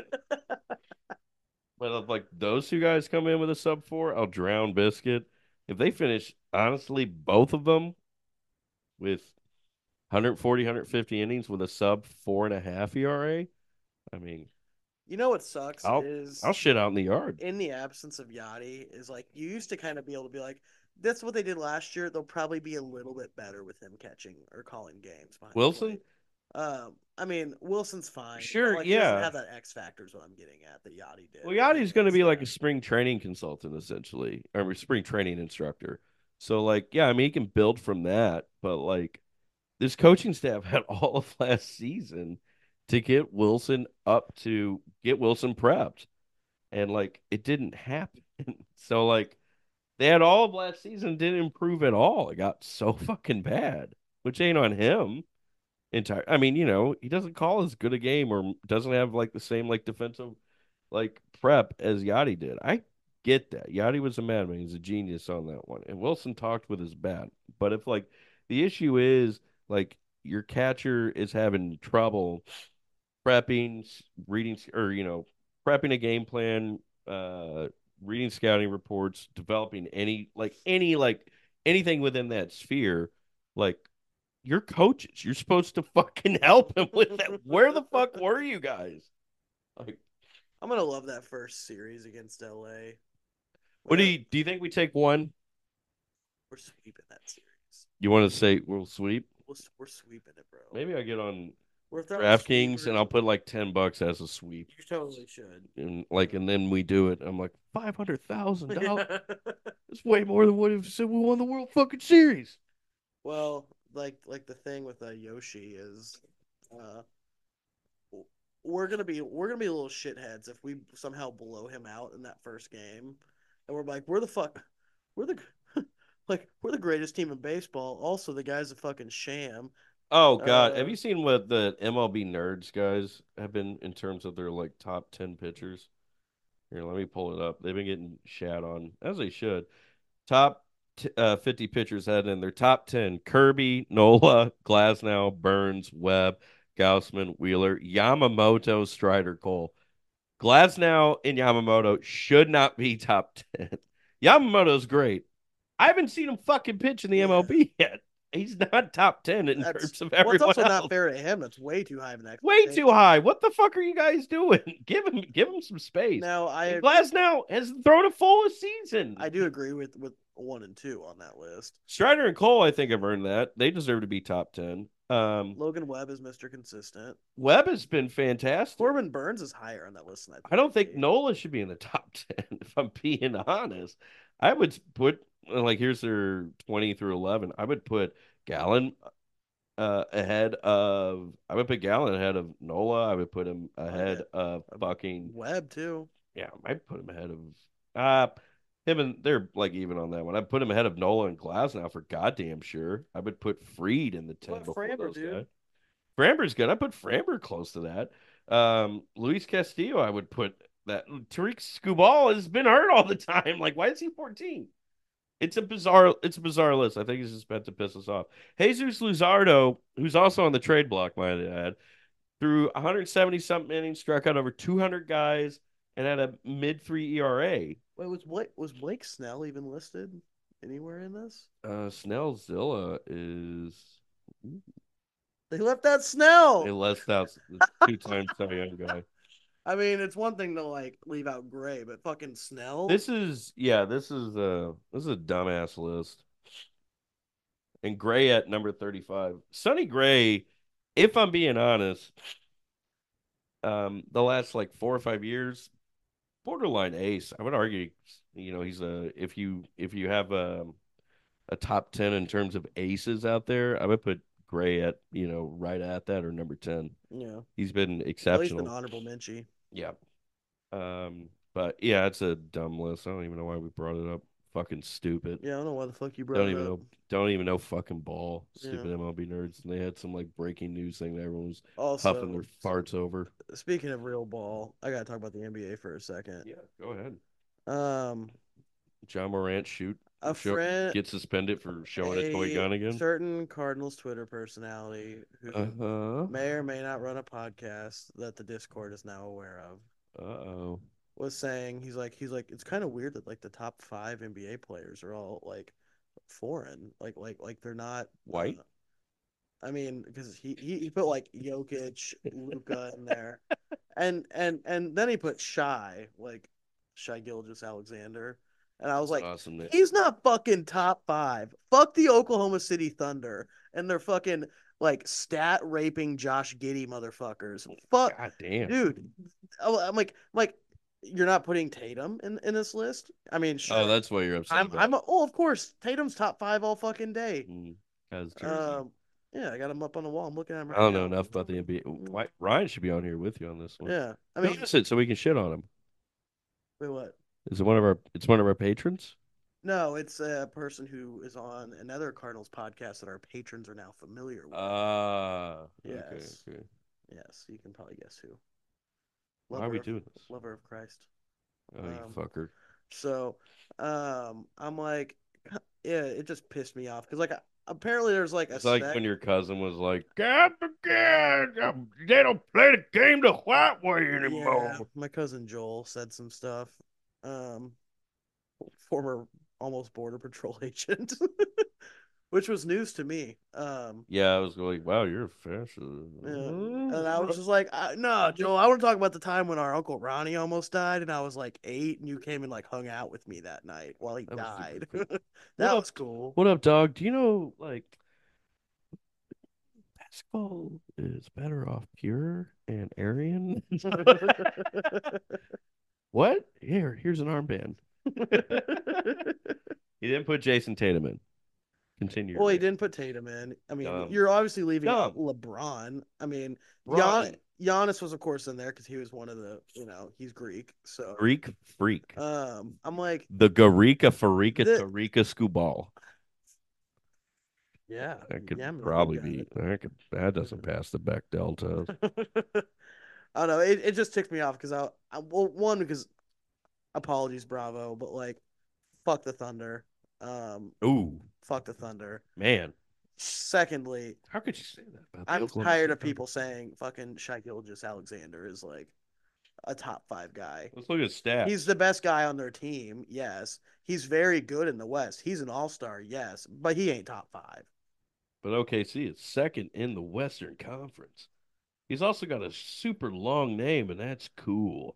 But if like those two guys come in with a sub four, I'll drown biscuit. If they finish, honestly, both of them with one forty, one fifty innings with a sub four and a half E R A, I mean, You know what sucks I'll is I'll shit out in the yard. in the absence of Yachty is like you used to kind of be able to be like, that's what they did last year. They'll probably be a little bit better with him catching or calling games behind the Wilson, plate. Um, I mean, Wilson's fine, but Sure, like he doesn't yeah. have that X factor is what I'm getting at that Yachty did Well, with Yachty's going to Higgins. be like a spring training consultant, essentially, or a spring training instructor. So, like, yeah, I mean, he can build from that, but like, this coaching staff had all of last season to get Wilson up to get Wilson prepped, and like, it didn't happen. So, like, they had all of last season, didn't improve at all. It got so fucking bad, which ain't on him entire. I mean, you know, he doesn't call as good a game or doesn't have like the same like defensive like prep as Yachty did. I get that. Yachty was a madman. He's a genius on that one. And Wilson talked with his bat. But if like the issue is like your catcher is having trouble prepping, reading, or you know, prepping a game plan, uh, reading scouting reports, developing any like any like anything within that sphere, like you're coaches. You're supposed to fucking help him with that. Where the fuck were you guys? Like, I'm gonna love that first series against L A. what do We're you do? You think we take one? we're sweeping that series. You want to say we'll sweep? We're, we're sweeping it, bro. Maybe I get on We're throwing DraftKings and sweepers. I'll put like ten bucks as a sweep, You totally should. and like, and then we do it. I'm like five hundred thousand dollars. Yeah. It's way more than what if said we won the World fucking Series. Well, like like the thing with uh, Yoshi is, uh, we're gonna be we're gonna be little shitheads if we somehow blow him out in that first game, and we're like, we're the fuck, we're the like we're the greatest team in baseball. Also, the guy's a fucking sham. Oh God, have Uh, you seen what the M L B nerds guys have been in terms of their like top ten pitchers? Here, let me pull it up. They've been getting shat on as they should. Top t- uh, fifty pitchers had in their top ten: Kirby, Nola, Glasnow, Burns, Webb, Gaussman, Wheeler, Yamamoto, Strider, Cole. Glasnow and Yamamoto should not be top ten. Yamamoto's great. I haven't seen him fucking pitch in the yeah, M L B yet. He's not top ten in that's terms of well, it's everyone also not else. fair to him. That's way too high of an Way too expectation. high. What the fuck are you guys doing? Give him give him some space. Now, And I Glasnow has thrown a full season. I do agree with with one and two on that list. Strider and Cole, I think, have earned that. They deserve to be top ten. Um, Logan Webb is Mister Consistent. Webb has been fantastic. Corbin Burns is higher on that list than I I think don't he'd think be. Nola should be in the top ten, if I'm being honest. I would put, like, here's their twenty through eleven. I would put Gallon uh, ahead of, I would put Gallon ahead of Nola. I would put him Oh yeah, ahead of Uh, fucking, Webb too. yeah, I'd put him ahead of, uh, him and they're like even on that one. I'd put him ahead of Nola and Glass now for goddamn sure. I would put Freed in the ten What about before Framber, those guys. dude? Framber's good. I put Framber close to that. Um, Luis Castillo, I would put that. Tariq Skubal has been hurt all the time. Like, why is he fourteen? It's a bizarre, it's a bizarre list. I think he's just meant to piss us off. Jesus Luzardo, who's also on the trade block, might I add, threw one hundred seventy something innings, struck out over two hundred guys, and had a mid three E R A. Wait, was Blake was Blake Snell even listed anywhere in this? Uh, Snellzilla is They left that a Snell. less out two times Cy Young guy. I mean, it's one thing to like leave out Gray, but fucking Snell. This is yeah, this is a this is a dumbass list. And Gray at number thirty-five. Sonny Gray, if I'm being honest, um, the last like four or five years, borderline ace. I would argue, you know, he's a if you if you have a a top ten in terms of aces out there, I would put Gray at, you know, right at that or number ten. Yeah, He's been at least an exceptional. honorable Minchie. Yeah. Um, but yeah, it's a dumb list. I don't even know why we brought it up. Fucking stupid. Yeah, I don't know why the fuck you brought Don't it even up. know. Don't even know fucking ball. Yeah. Stupid M L B nerds. And they had some like breaking news thing that everyone was huffing Also, their farts over. speaking of real ball, I gotta talk about the N B A for a second. Yeah, go ahead. Um, John Morant shoot a show friend, get suspended for showing a toy a gun again. certain Cardinals Twitter personality who Uh huh. may or may not run a podcast that the Discord is now aware of Uh oh. was saying he's like he's like it's kind of weird that like the top five N B A players are all like foreign, like like like they're not White. uh, I mean, because he, he he put like Jokic, Luca in there, and and and then he put Shy, like Shy Gilgeous Alexander, and I was like, Awesome. he's not fucking top five. Fuck the Oklahoma City Thunder and their fucking like stat raping Josh Giddey motherfuckers. Fuck, God damn. dude. Oh, I'm like, I'm like, you're not putting Tatum in in this list. I mean, Oh, sure. that's what you're upset I'm about. I'm oh, of course, Tatum's top five all fucking day. Mm. Has jersey. Um, yeah, I got him up on the wall. I'm looking at him I right don't know now. enough about the N B A. Why, Ryan should be on here with you on this one. Yeah, I Who mean, is it so we can shit on him? wait, what? Is it one of our? It's one of our patrons. No, it's a person who is on another Cardinals podcast that our patrons are now familiar with. Ah, uh, okay, Yes, okay. yes, you can probably guess who. Why are we Lover of doing this? lover of Christ. Oh, you Um, fucker. so, um, I'm like, yeah, it just pissed me off because like apparently there's like a It's like sec. when your cousin was like, "God, God, they don't play the game the white way Yeah, anymore." my cousin Joel said some stuff. Um, former almost border patrol agent, which was news to me. Um, Yeah, I was like, "Wow, you're a fascist." yeah. And I was just like, I, no, Joel, I want to talk about the time when our Uncle Ronnie almost died, and I was like eight, and you came and like hung out with me that night while he That was super died. cool. What That up? was cool. What up, dog? Do you know like basketball is better off pure and Aryan? What? Here, here's an armband. He didn't put Jason Tatum in. Continue your Well, he rant. didn't put Tatum in. I mean, Dumb. you're obviously leaving out Dumb. LeBron. I mean, Gian- Bron. Giannis was, of course, in there because he was one of the, you know, he's Greek. So, Greek freak. um, I'm like, The Garika Farika the Tarika Skubal. yeah, That could yeah, man, you probably got be. That could. That doesn't pass the Bechdel test. it. I don't know. It, it just ticked me off because I, I, well, one because apologies, Bravo, but like, fuck the Thunder. Um, Ooh, fuck the Thunder. man. Secondly, How could you say that about the I'm Oklahoma tired City of Thunder? people saying fucking Shai Gilgeous-Alexander is like a top five guy. Let's look at He's stats. the best guy on their team, yes. He's very good in the West. He's an all star, yes, but he ain't top five. But O K C is second in the Western Conference. He's also got a super long name, and that's cool.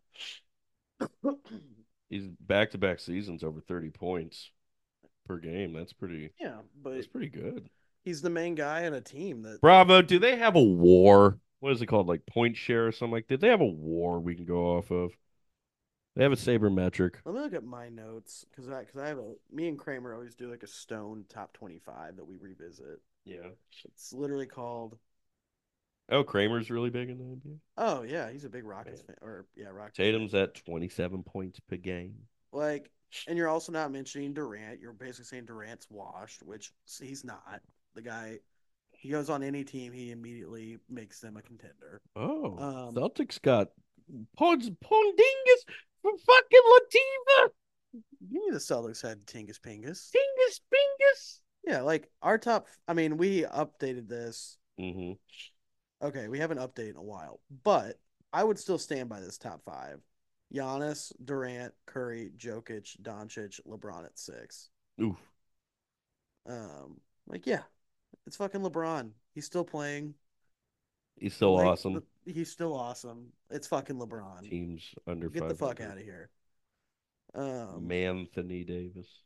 He's back to back seasons over thirty points per game. That's pretty Yeah, but that's pretty good. he's the main guy in a team that. Bravo, do they have a war? What is it called? Like point share or something like that? Did they have a war we can go off of? They have a sabermetric. Let me look at my notes because I because I have a me and Kramer always do like a Stone top twenty five that we revisit. Yeah. It's literally called. Oh, Kramer's really big in the N B A. Oh yeah, he's a big Rockets fan, or yeah, Rockets fan. Tatum's at twenty-seven points per game. Like, and you're also not mentioning Durant. You're basically saying Durant's washed, which he's not. The guy, he goes on any team, he immediately makes them a contender. Oh, Um, Celtics got Pons Pondingus from fucking Lativa. you knew the Celtics had Tingus Pingus. Dingus Bingus. Yeah, like our top. I mean, we updated this. Mm-hmm. Okay, we haven't updated in a while, but I would still stand by this top five: Giannis, Durant, Curry, Jokic, Doncic, LeBron at six. Oof. Um, like yeah, it's fucking LeBron. He's still playing. He's The still link, awesome. the, he's still awesome. It's fucking LeBron. Teams under Get the fuck five hundred. out of here. Um, Manthony Davis.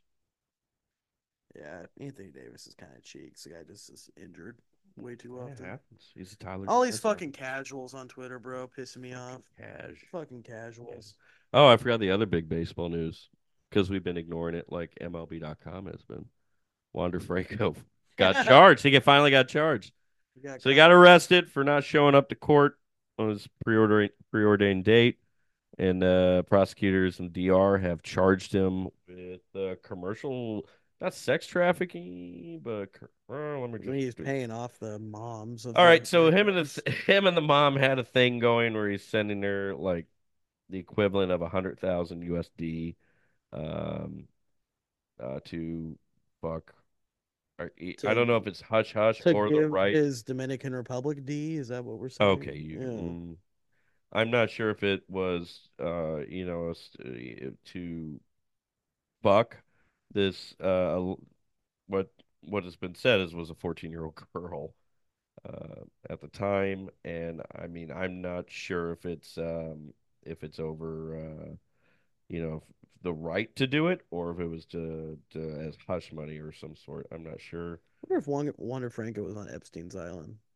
yeah, Anthony Davis is kind of cheeks. The guy just is injured way too That often. happens. He's a Tyler. All these That's fucking happens. casuals on Twitter, bro, pissing me off. Cash. Fucking casuals. Oh, I forgot the other big baseball news because we've been ignoring it like M L B dot com has been. Wander Franco got charged. He finally got charged. You got So he caught. got arrested for not showing up to court on his preordained preordained date, and uh, prosecutors and D R have charged him with uh, commercial, not sex trafficking, but uh, let me I mean, he's just. paying off the moms of All the right, so him and victims. the him and the mom had a thing going where he's sending her like the equivalent of a hundred thousand U S D, um, uh, to fuck. I I to don't know if it's hush hush to or the give right. his Dominican Republic D. Is that what we're saying? Okay, you. Yeah. Mm, I'm not sure if it was, uh, you know, uh, to fuck this. Uh, what what has been said is was a fourteen year old girl uh, at the time, and I mean, I'm not sure if it's um, if it's over, uh, you know, the right to do it, or if it was to, to as hush money or some sort. I'm not sure. I wonder if Wonder, Wonder Franco was on Epstein's Island.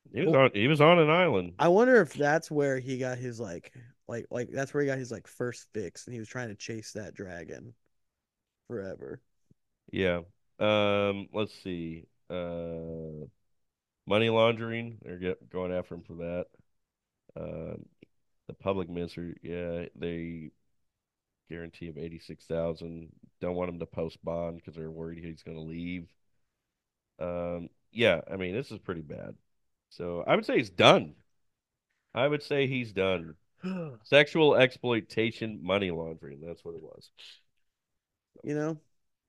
He was Well, on. He was on an island. I wonder if that's where he got his like like like that's where he got his like first fix, and he was trying to chase that dragon forever. Yeah. Um. Let's see. Uh. Money laundering. They're get, going after him for that. Um. The public minister. Yeah. They guarantee of eighty six thousand. Don't want him to post bond because they're worried he's going to leave. Um. Yeah. I mean, this is pretty bad. So I would say he's done. I would say he's done. You Sexual exploitation, money laundering. That's what it was. know,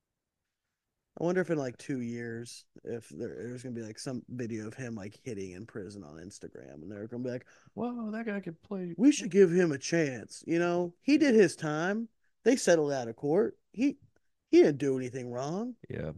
I wonder if in like two years, if there, there's gonna be like some video of him like hitting in prison on Instagram, and they're gonna be like, Whoa, that guy could play. we should give him a chance. You know, he did his time. They settled out of court. He he didn't do anything wrong. Yeah.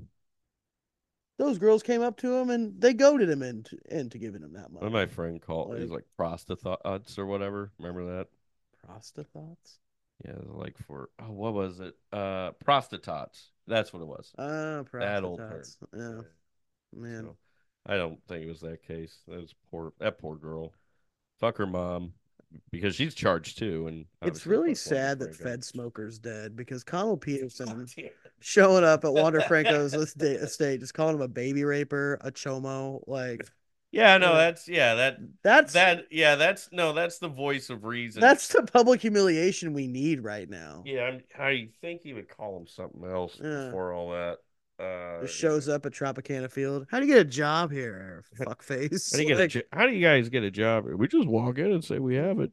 Those girls came up to him and they goaded him into into giving him that One of money. my friend called Like is like prostitutes or whatever. Remember that? prostitutes. Yeah, like for oh, what was it? Uh, prostitutes. That's what it was. Ah, That old term. prostitutes. Yeah, man. So I don't think it was that case. That was poor. That poor girl. Fuck her mom because she's charged too, and It's obviously really fuck Wander sad that Franco. Fed Smoker's dead because Connell Peterson showing up at Wander Franco's estate, estate, just calling him a baby raper, a chomo, like Yeah, no, uh, that's yeah, that that's that yeah, that's no, that's the voice of reason. that's the public humiliation we need right now. Yeah, I'm, I think he would call him something else Yeah. before all that. Uh, Just shows up at Tropicana Field. How do you get a job here, fuckface? How do you get Like, a jo- How do you guys get a job? We just walk in and say we have it.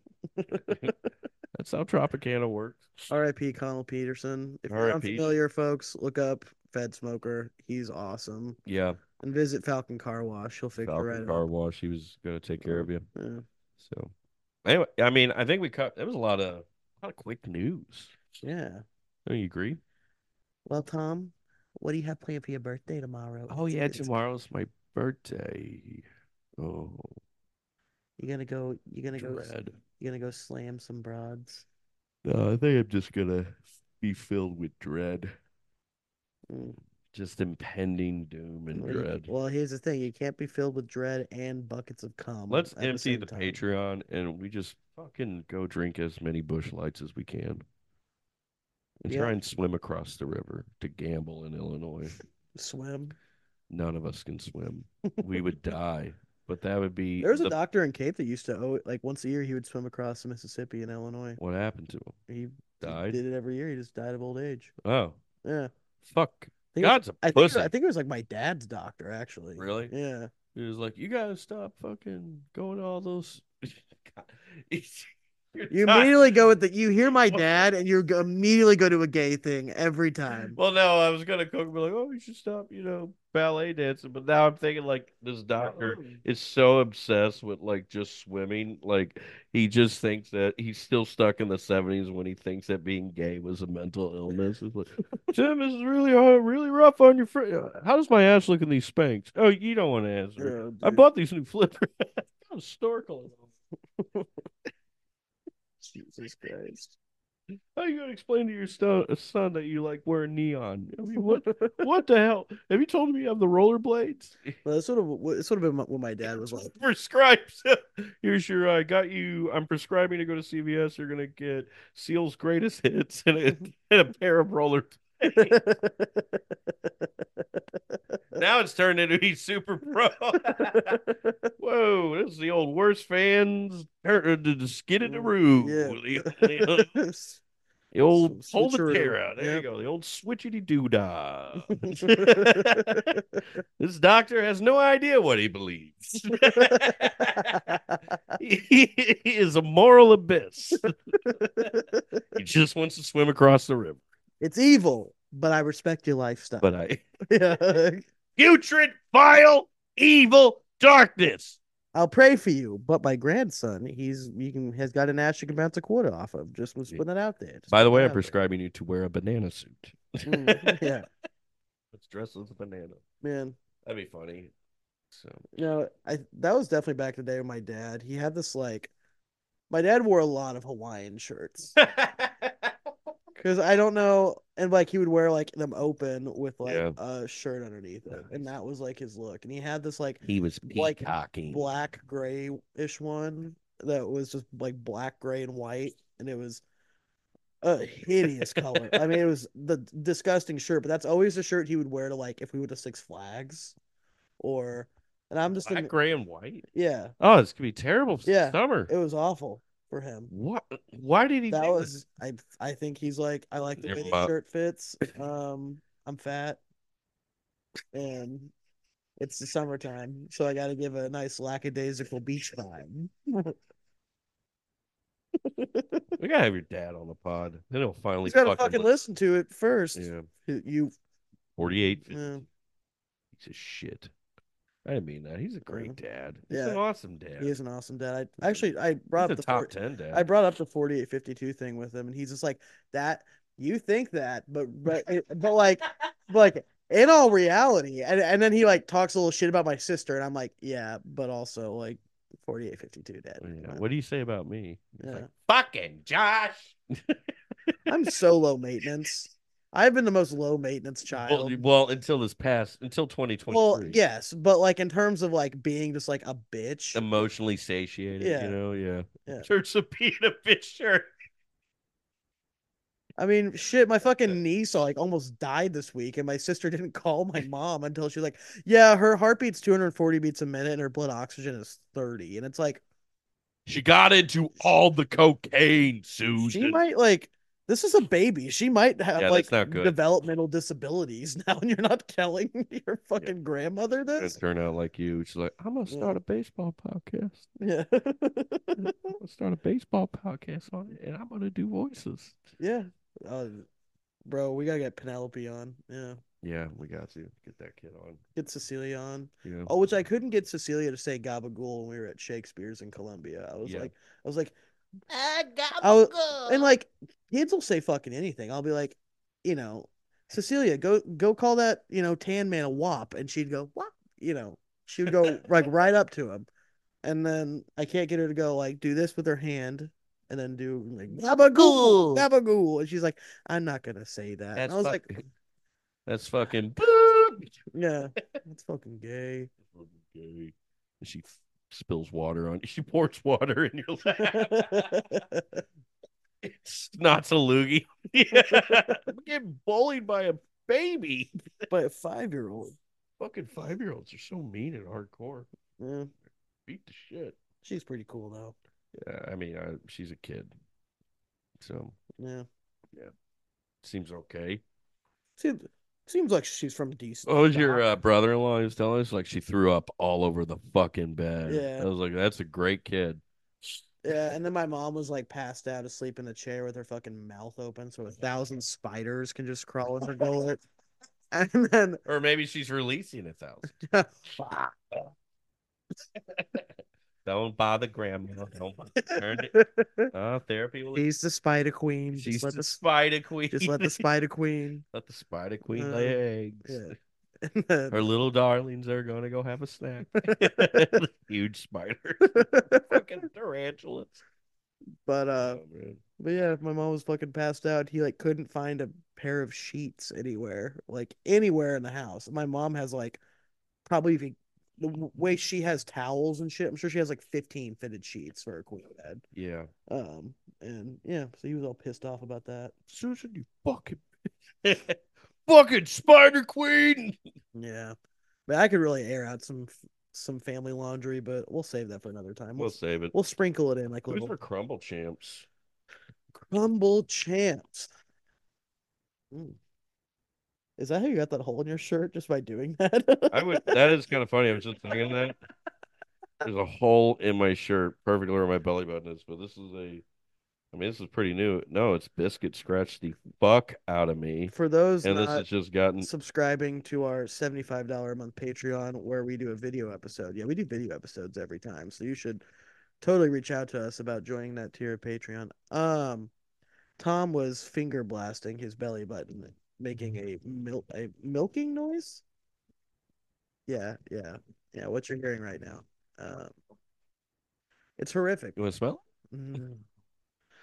That's how Tropicana works. R I P Connell Peterson. If you're R I P unfamiliar, folks, look up Fed Smoker. He's awesome. Yeah, And visit Falcon Car Wash. He'll fix it Falcon right Car up. Wash. He was going to take care Uh, of you. yeah. So anyway, I mean, I think we cut. There was a lot of a lot of quick news. Yeah. Don't you agree? Well, Tom, what do you have planned for your birthday tomorrow? Oh It's, yeah, it's tomorrow's my birthday. Oh, you gonna go? You gonna go? dread. You gonna go slam some broads? No, I think I'm just gonna be filled with dread. Mm. Just impending doom and Well, you- dread. well, here's the thing: you can't be filled with dread and buckets of cum. Let's at the empty same the time. Patreon and we just fucking go drink as many Busch Lights as we can and Yeah. try and swim across the river to gamble in Illinois. Swim. None of us can swim. We would die. But that would be There was a the, doctor in Cape that used to owe like once a year he would swim across the Mississippi in Illinois. what happened to him. He Died? did it every year. He just died of old age. Oh, Yeah. fuck. I think it was- God's a I think, pussy. I think it was like my dad's doctor actually. Really? Yeah. He was like, you gotta stop fucking going to all those. God. You're You tired. immediately go with the you hear my dad and you go- immediately go to a gay thing every time. Well, no, I was gonna cook and be like, oh, you should stop, you know, ballet dancing. But now I'm thinking like this doctor is so obsessed with like just swimming, like he just thinks that he's still stuck in the seventies when he thinks that being gay was a mental illness. It's like, Tim, this is really hard, really rough on your friend. How does my ass look in these Spanx? Oh, you don't want to answer. Yeah, I dude. bought these new flippers. I'm snorkeling. Jesus Christ. How are you gonna explain to your son, son that you like wearing neon? I mean, what what the hell? Have you told him you have the rollerblades? Well, that's sort of what it's sort of been what my dad was like. Prescribes. Here's your. I got you. I'm prescribing to go to C V S. You're gonna get Seal's greatest hits and a, and a pair of roller. Now it's turned into he's super pro. Whoa, this is the old worst fans. The skid in the room. Yeah. The, the, the old Some pull the switcheroo. chair out. There Yep. you go. The old switchity doo dah. This doctor has no idea what he believes. he, he is a moral abyss. He just wants to swim across the river. It's evil, but I respect your lifestyle. But I Yeah. putrid, vile, evil darkness. I'll pray for you, but my grandson, he's he can has got an ass you can bounce a quarter off of. Just was putting it out there. Just By the putting way, it I'm out there. prescribing you to wear a banana suit. Mm, yeah, Let's dress as a banana. man. That'd be funny. So You know, I that was definitely back in the day with my dad. He had this like, my dad wore a lot of Hawaiian shirts, Because I don't know, and like he would wear like them open with like Yeah. a shirt underneath it, and that was like his look. And he had this like He was like peacocking. black gray-ish one that was just like black, gray, and white, and it was a hideous color. I mean, it was the disgusting shirt, but that's always the shirt he would wear to like if we went to Six Flags or, and I'm just Black, in, gray, and white. yeah, Oh, this could be terrible yeah, summer. it was awful for him. What? Why did he That do this? was I I think he's like I like the Your way this mom. shirt fits. Um, I'm fat and it's the summertime, so I got to give a nice lackadaisical beach vibe. We gotta have your dad on the pod. Then he'll finally He's got to fucking fucking listen. listen to it first. Yeah. You, forty-eight yeah, piece of shit. I didn't mean that. He's a great dad. He's yeah, an awesome dad. he is an awesome dad. I actually I brought He's up a the top four, ten dad. I brought up the forty-eight fifty-two thing with him, and he's just like that. You think that, but but but like, but like in all reality, and and then he like talks a little shit about my sister, and I'm like, yeah, but also like forty-eight fifty-two, dad. Yeah. What do you say about me? He's Yeah, like, fucking Josh. I'm so low maintenance. I've been the most low maintenance Well, child. well, until this past, until Well, twenty twenty-three. yes, but like in terms of like being just like a bitch. Emotionally satiated, you Yeah, know? Yeah. yeah. Church of being a bitch, sure. I mean, shit, my fucking niece like almost died this week, and my sister didn't call my mom until she was like, "Yeah, her heartbeat's two hundred forty beats a minute, and her blood oxygen is thirty." And it's like, She got into all the cocaine, she Susan. might like this is a baby. She might have Yeah, like that's not good. developmental disabilities now, and you're not telling your Yeah. fucking grandmother It's gonna this. turn out like you. She's like, I'm gonna Yeah, start a baseball podcast. yeah, I'm gonna start a baseball podcast on it, and I'm gonna do voices. yeah. Uh, bro, we gotta get Penelope on. Yeah. Yeah, we got to get that kid on. Get Cecilia on. Yeah. Oh, which I couldn't get Cecilia to say gabagool when we were at Shakespeare's in Columbia. I was Yeah. like, I was like, Ah, I was, gabagool. and like kids will say fucking anything. I'll be like, you know, Cecilia, go go call that you know tan man a wop, and she'd go wop. You know, she would go like right up to him, and then I can't get her to go like do this with her hand. And then do like gabagool, gabagool, and she's like, "I'm not gonna say that." That's and I was fuck- like, That's fucking. "Yeah, that's fucking gay." And she f- spills water on you. She pours water in your lap. It's not a loogie. Yeah. I'm getting bullied by a baby. By a five year old. Fucking five year olds are so mean and hardcore. Yeah, Beat the shit. she's pretty cool though. Yeah, I mean, I, she's a kid, so Yeah, seems okay. seems seems like she's from decent. What was your stock. uh, brother-in-law? He was telling us like she threw up all over the fucking bed. Yeah. I was like, that's a great kid. Yeah, and then my mom was like passed out asleep in the chair with her fucking mouth open, so a thousand spiders can just crawl in her gullet. And then, Or maybe she's releasing a thousand. Don't bother grandma. Don't bother. Turn it. Uh, therapy will. she's the spider queen. She's Just let the the spider queen. just let the spider queen. Let the spider queen Uh, lay eggs. Yeah. And then, Her little darlings are gonna go have a snack. Huge spiders. Fucking tarantulas. but uh, Oh, man. but yeah, my mom was fucking passed out. He like couldn't find a pair of sheets anywhere, like anywhere in the house. My mom has like probably even the w- way she has towels and shit. I'm sure she has like fifteen fitted sheets for her queen bed. Yeah. Um, and yeah, so he was all pissed off about that. Susan, you fucking fucking spider queen. Yeah, but I could really air out some some family laundry, but we'll save that for another time. We'll We'll save it. we'll sprinkle it in like Who's little for Crumble Champs? crumble champs. Mm. Is that how you got that hole in your shirt just by doing that? I would. That is kind of funny. I was just thinking that there's a hole in my shirt, perfectly where my belly button is. But this is a. I mean, this is pretty new. No, it's Biscuit scratched the fuck out of me, For those and this not has just gotten. subscribing to our seventy-five dollars a month Patreon where we do a video episode. Yeah, we do video episodes every time. So you should totally reach out to us about joining that tier of Patreon. Um, Tom was finger blasting his belly button, making a milk a milking noise. Yeah, yeah, yeah. What you're hearing right now, um, it's horrific. You want to smell? Mm.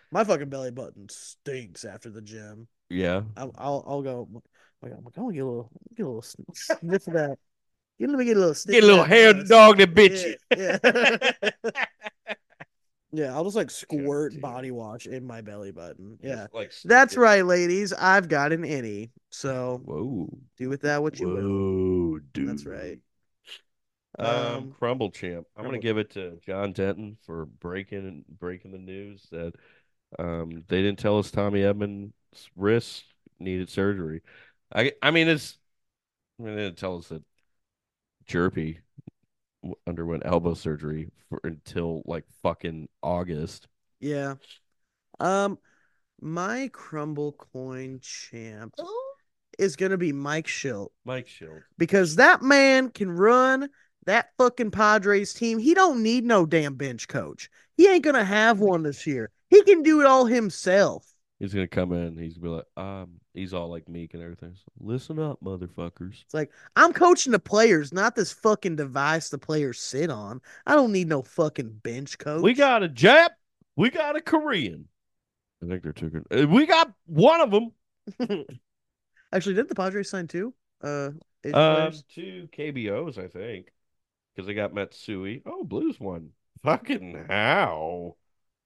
My fucking belly button stinks after the gym. Yeah. I'll I'll, I'll go. Like, I'm like, I want to get a little get a little sniff of that. You let me get a little sniff Get a of little that hand pus. dog that bitch. Yeah, yeah. Yeah, I'll just like God squirt damn body it. wash in my belly button. Yeah. Just like sneak That's it. right, ladies. I've got an innie. So Whoa. do with that what you will. Whoa, That's right. dude. Um, Um, Crumble Champ. I'm gonna Crumble. give it to John Denton for breaking breaking the news that um they didn't tell us Tommy Edmonds' wrist needed surgery. I I mean it's I mean, they didn't tell us that Jerpy w- underwent elbow surgery for until like fucking August. Yeah. Um, my crumble coin champ is gonna be Mike Schilt Mike Schilt. because that man can run that fucking Padres team. He don't need no damn bench coach. He ain't gonna have one this year. He can do it all himself. He's gonna come in. He's gonna be like, um, he's all like meek and everything. So, listen up, motherfuckers. It's like I'm coaching the players, not this fucking device the players sit on. I don't need no fucking bench We coach. got a Jap. We got a Korean. I think they're two good. uh, We got one of them. Actually, didn't the Padres sign two uh Asian Um, players? two K B Os, I think, because they got Matsui. Oh, Blues one. Fucking how?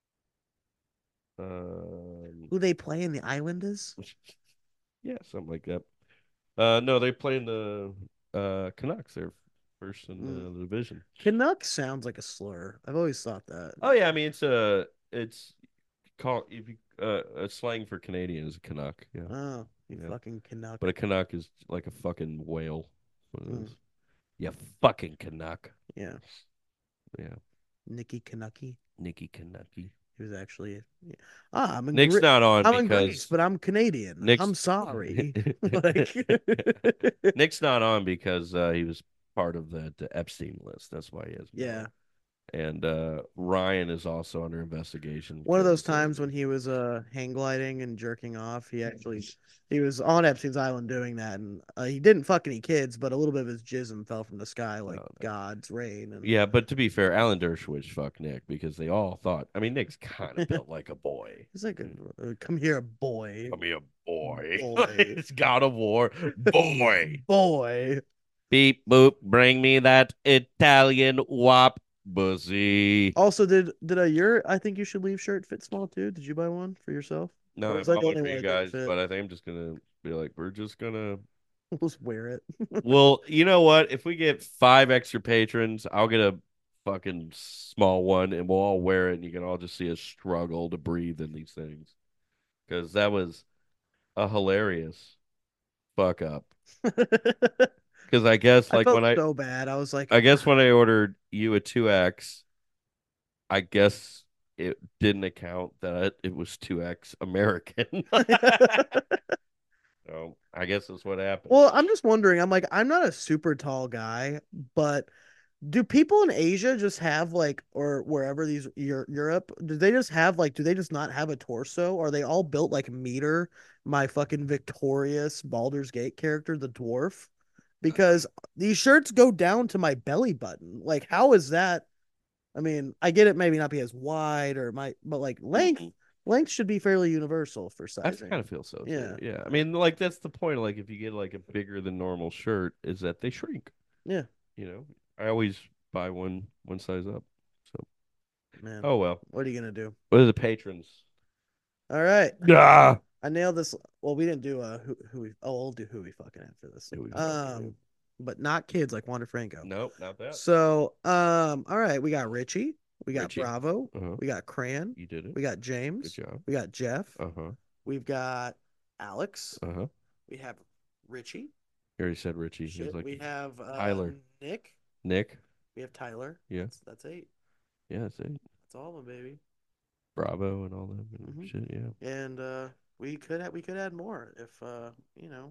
Um, Who they play in the Islanders? yeah, something like that. Uh, no, they play in the uh Canucks. They're first in Mm. the, the division. Canuck sounds like a slur. I've always thought that. Oh yeah, I mean it's a it's called if you uh a slang for Canadian is a Canuck. Yeah, Oh, you yeah. fucking Canuck. But a Canuck is like a fucking whale. That's what it Mm. is. You fucking Canuck. Yeah, Yeah, Nicky Canucky. Nicky Canucky. He was actually. Yeah. Ah, I'm in Nick's Gre- not on I'm in Greece, because but I'm Canadian. Nick's I'm sorry. Like, Nick's not on because uh, he was part of the, the Epstein list. That's why he has no. yeah. And uh, Ryan is also under investigation One of those because uh, times when he was uh hang gliding and jerking off, he actually he was on Epstein's Island doing that, and uh, he didn't fuck any kids, but a little bit of his jism fell from the sky like no, no. God's rain, and Yeah, but to be fair, Alan Dershowitz fucked Nick because they all thought. I mean, Nick's kind of built like a boy. he's like, uh, "Come here, boy, Come here, boy. boy, It's God of War, boy. boy." Beep boop, bring me that Italian wop buzzy. Also, did did a your I think you should leave shirt fit small too? Did you buy one for yourself, or No, I was I bought the one only for one you that didn't guys, fit? but I think I'm just gonna be like, we're just gonna. Just wear it. Well, you know what? If we get five extra patrons, I'll get a fucking small one, and we'll all wear it, and you can all just see us struggle to breathe in these things because that was a hilarious fuck up. Because I guess I like felt when I, so bad. I was like, I guess when I ordered you a two X, I guess it didn't account that it was two X American. So I guess that's what happened. well, I'm just wondering. I'm like, I'm not a super tall guy, but do people in Asia just have like, or wherever these Eu- Europe, do they just have like, do they just not have a torso? Are they all built like Meter, my fucking victorious Baldur's Gate character, the dwarf? Because these shirts go down to my belly button. Like, how is that? I mean, I get it, maybe not be as wide or might, but like length, Mm-mm. length should be fairly universal for I kind sizing. of feel so too. Yeah, Yeah. I mean, like that's the point. Like if you get like a bigger than normal shirt, is that they shrink. yeah, You know, I always buy one one size up. So man. oh well. What are you gonna do? What are the patrons? All right. Ah, I nailed this. Well, we didn't do uh who who we oh we'll do who we fucking after this. here we fucking Um, but not kids like Wander Franco. nope, not that. So um, all right, we got Richie, we got Richie. Bravo, Uh huh. we got Cran, You did it. we got Good James, job. we got Jeff, Uh huh. we've got Alex, Uh huh. we have Richie. You already said Richie. He was Shit, like we have uh Tyler, Nick, Nick. we have Tyler. Yeah. That's that's eight. Yeah, that's it. That's all of them, baby. Bravo and all that and hmm shit. Yeah. And uh, we could have we could add more if uh you know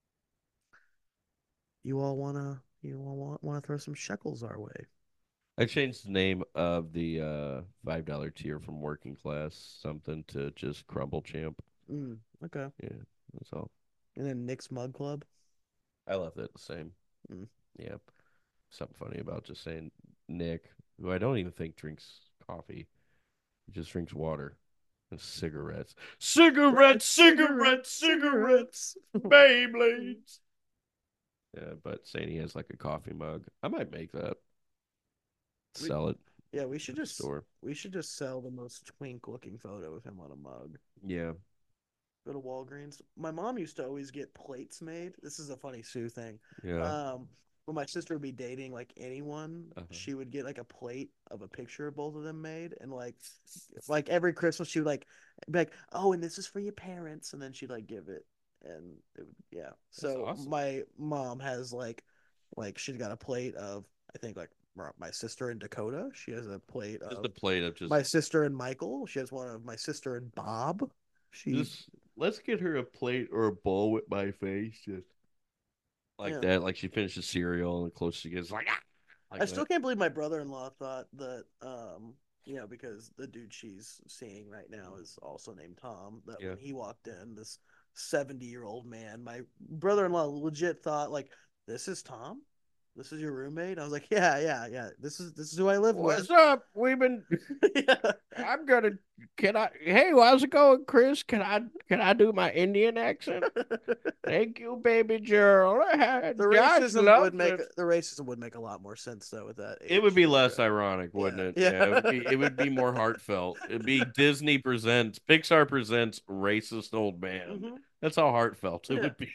you all wanna you all want wanna throw some shekels our way. I changed the name of the uh five dollar tier from working class something to just Crumble Champ. Mm, okay. Yeah, that's all. And then Nick's Mug Club. I left it the same. Mm. Yep. Something funny about just saying Nick, who I don't even think drinks coffee. He just drinks water. And cigarettes. Cigarettes, cigarettes, cigarettes, Beyblades. Yeah, but saying he has like a coffee mug. I might make that. We, Sell it yeah, we should at the just store. we should just sell the most twink looking photo of him on a mug. Yeah. Go to Walgreens. My mom used to always get plates made. This is a funny Sue thing. Yeah. Um, when my sister would be dating like anyone, Uh-huh. she would get like a plate of a picture of both of them made, and like, like every Christmas she would like be like, "Oh, and this is for your parents," and then she'd like give it, and it would, yeah. That's So awesome. my mom has like, like she's got a plate of I think like my sister and Dakota. She has a plate Just of the plate of just my sister and Michael. She has one of my sister and Bob. She just let's get her a plate or a bowl with my face, just like yeah. that. Like she finishes cereal and close she gets like ah! Like I still that. can't believe my brother-in-law thought that, um, you know, because the dude she's seeing right now is also named Tom. That Yeah. when he walked in, this seventy-year-old man, my brother-in-law legit thought like, "This is Tom. This is your roommate." I was like, "Yeah, yeah, yeah. This is this is who I live with." What's up? We've been Yeah. I'm gonna can I hey, how's it going, Chris? Can I can I do my Indian accent? Thank you, baby girl. The Josh racism would loves make it. the racism would make a lot more sense though with that It would age be less demographic. ironic, Yeah, wouldn't it? yeah. Yeah, it would be it would be more heartfelt. It'd be Disney presents Pixar presents racist old man. hmm That's how heartfelt it Yeah. would be.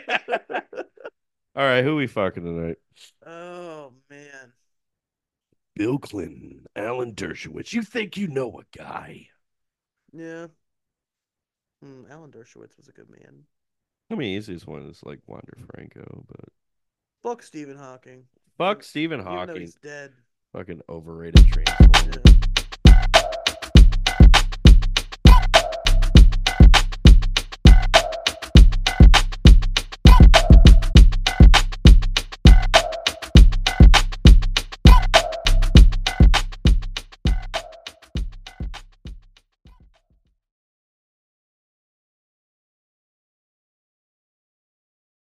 All right, who we fucking tonight? Oh man. Bill Clinton, Alan Dershowitz. You think you know a guy? Yeah. Hmm, Alan Dershowitz was a good man. I mean, easiest one is like Wander Franco, but Fuck Stephen Hawking. fuck Even, Stephen even though Hawking. he's dead. Fucking overrated transformer. Yeah.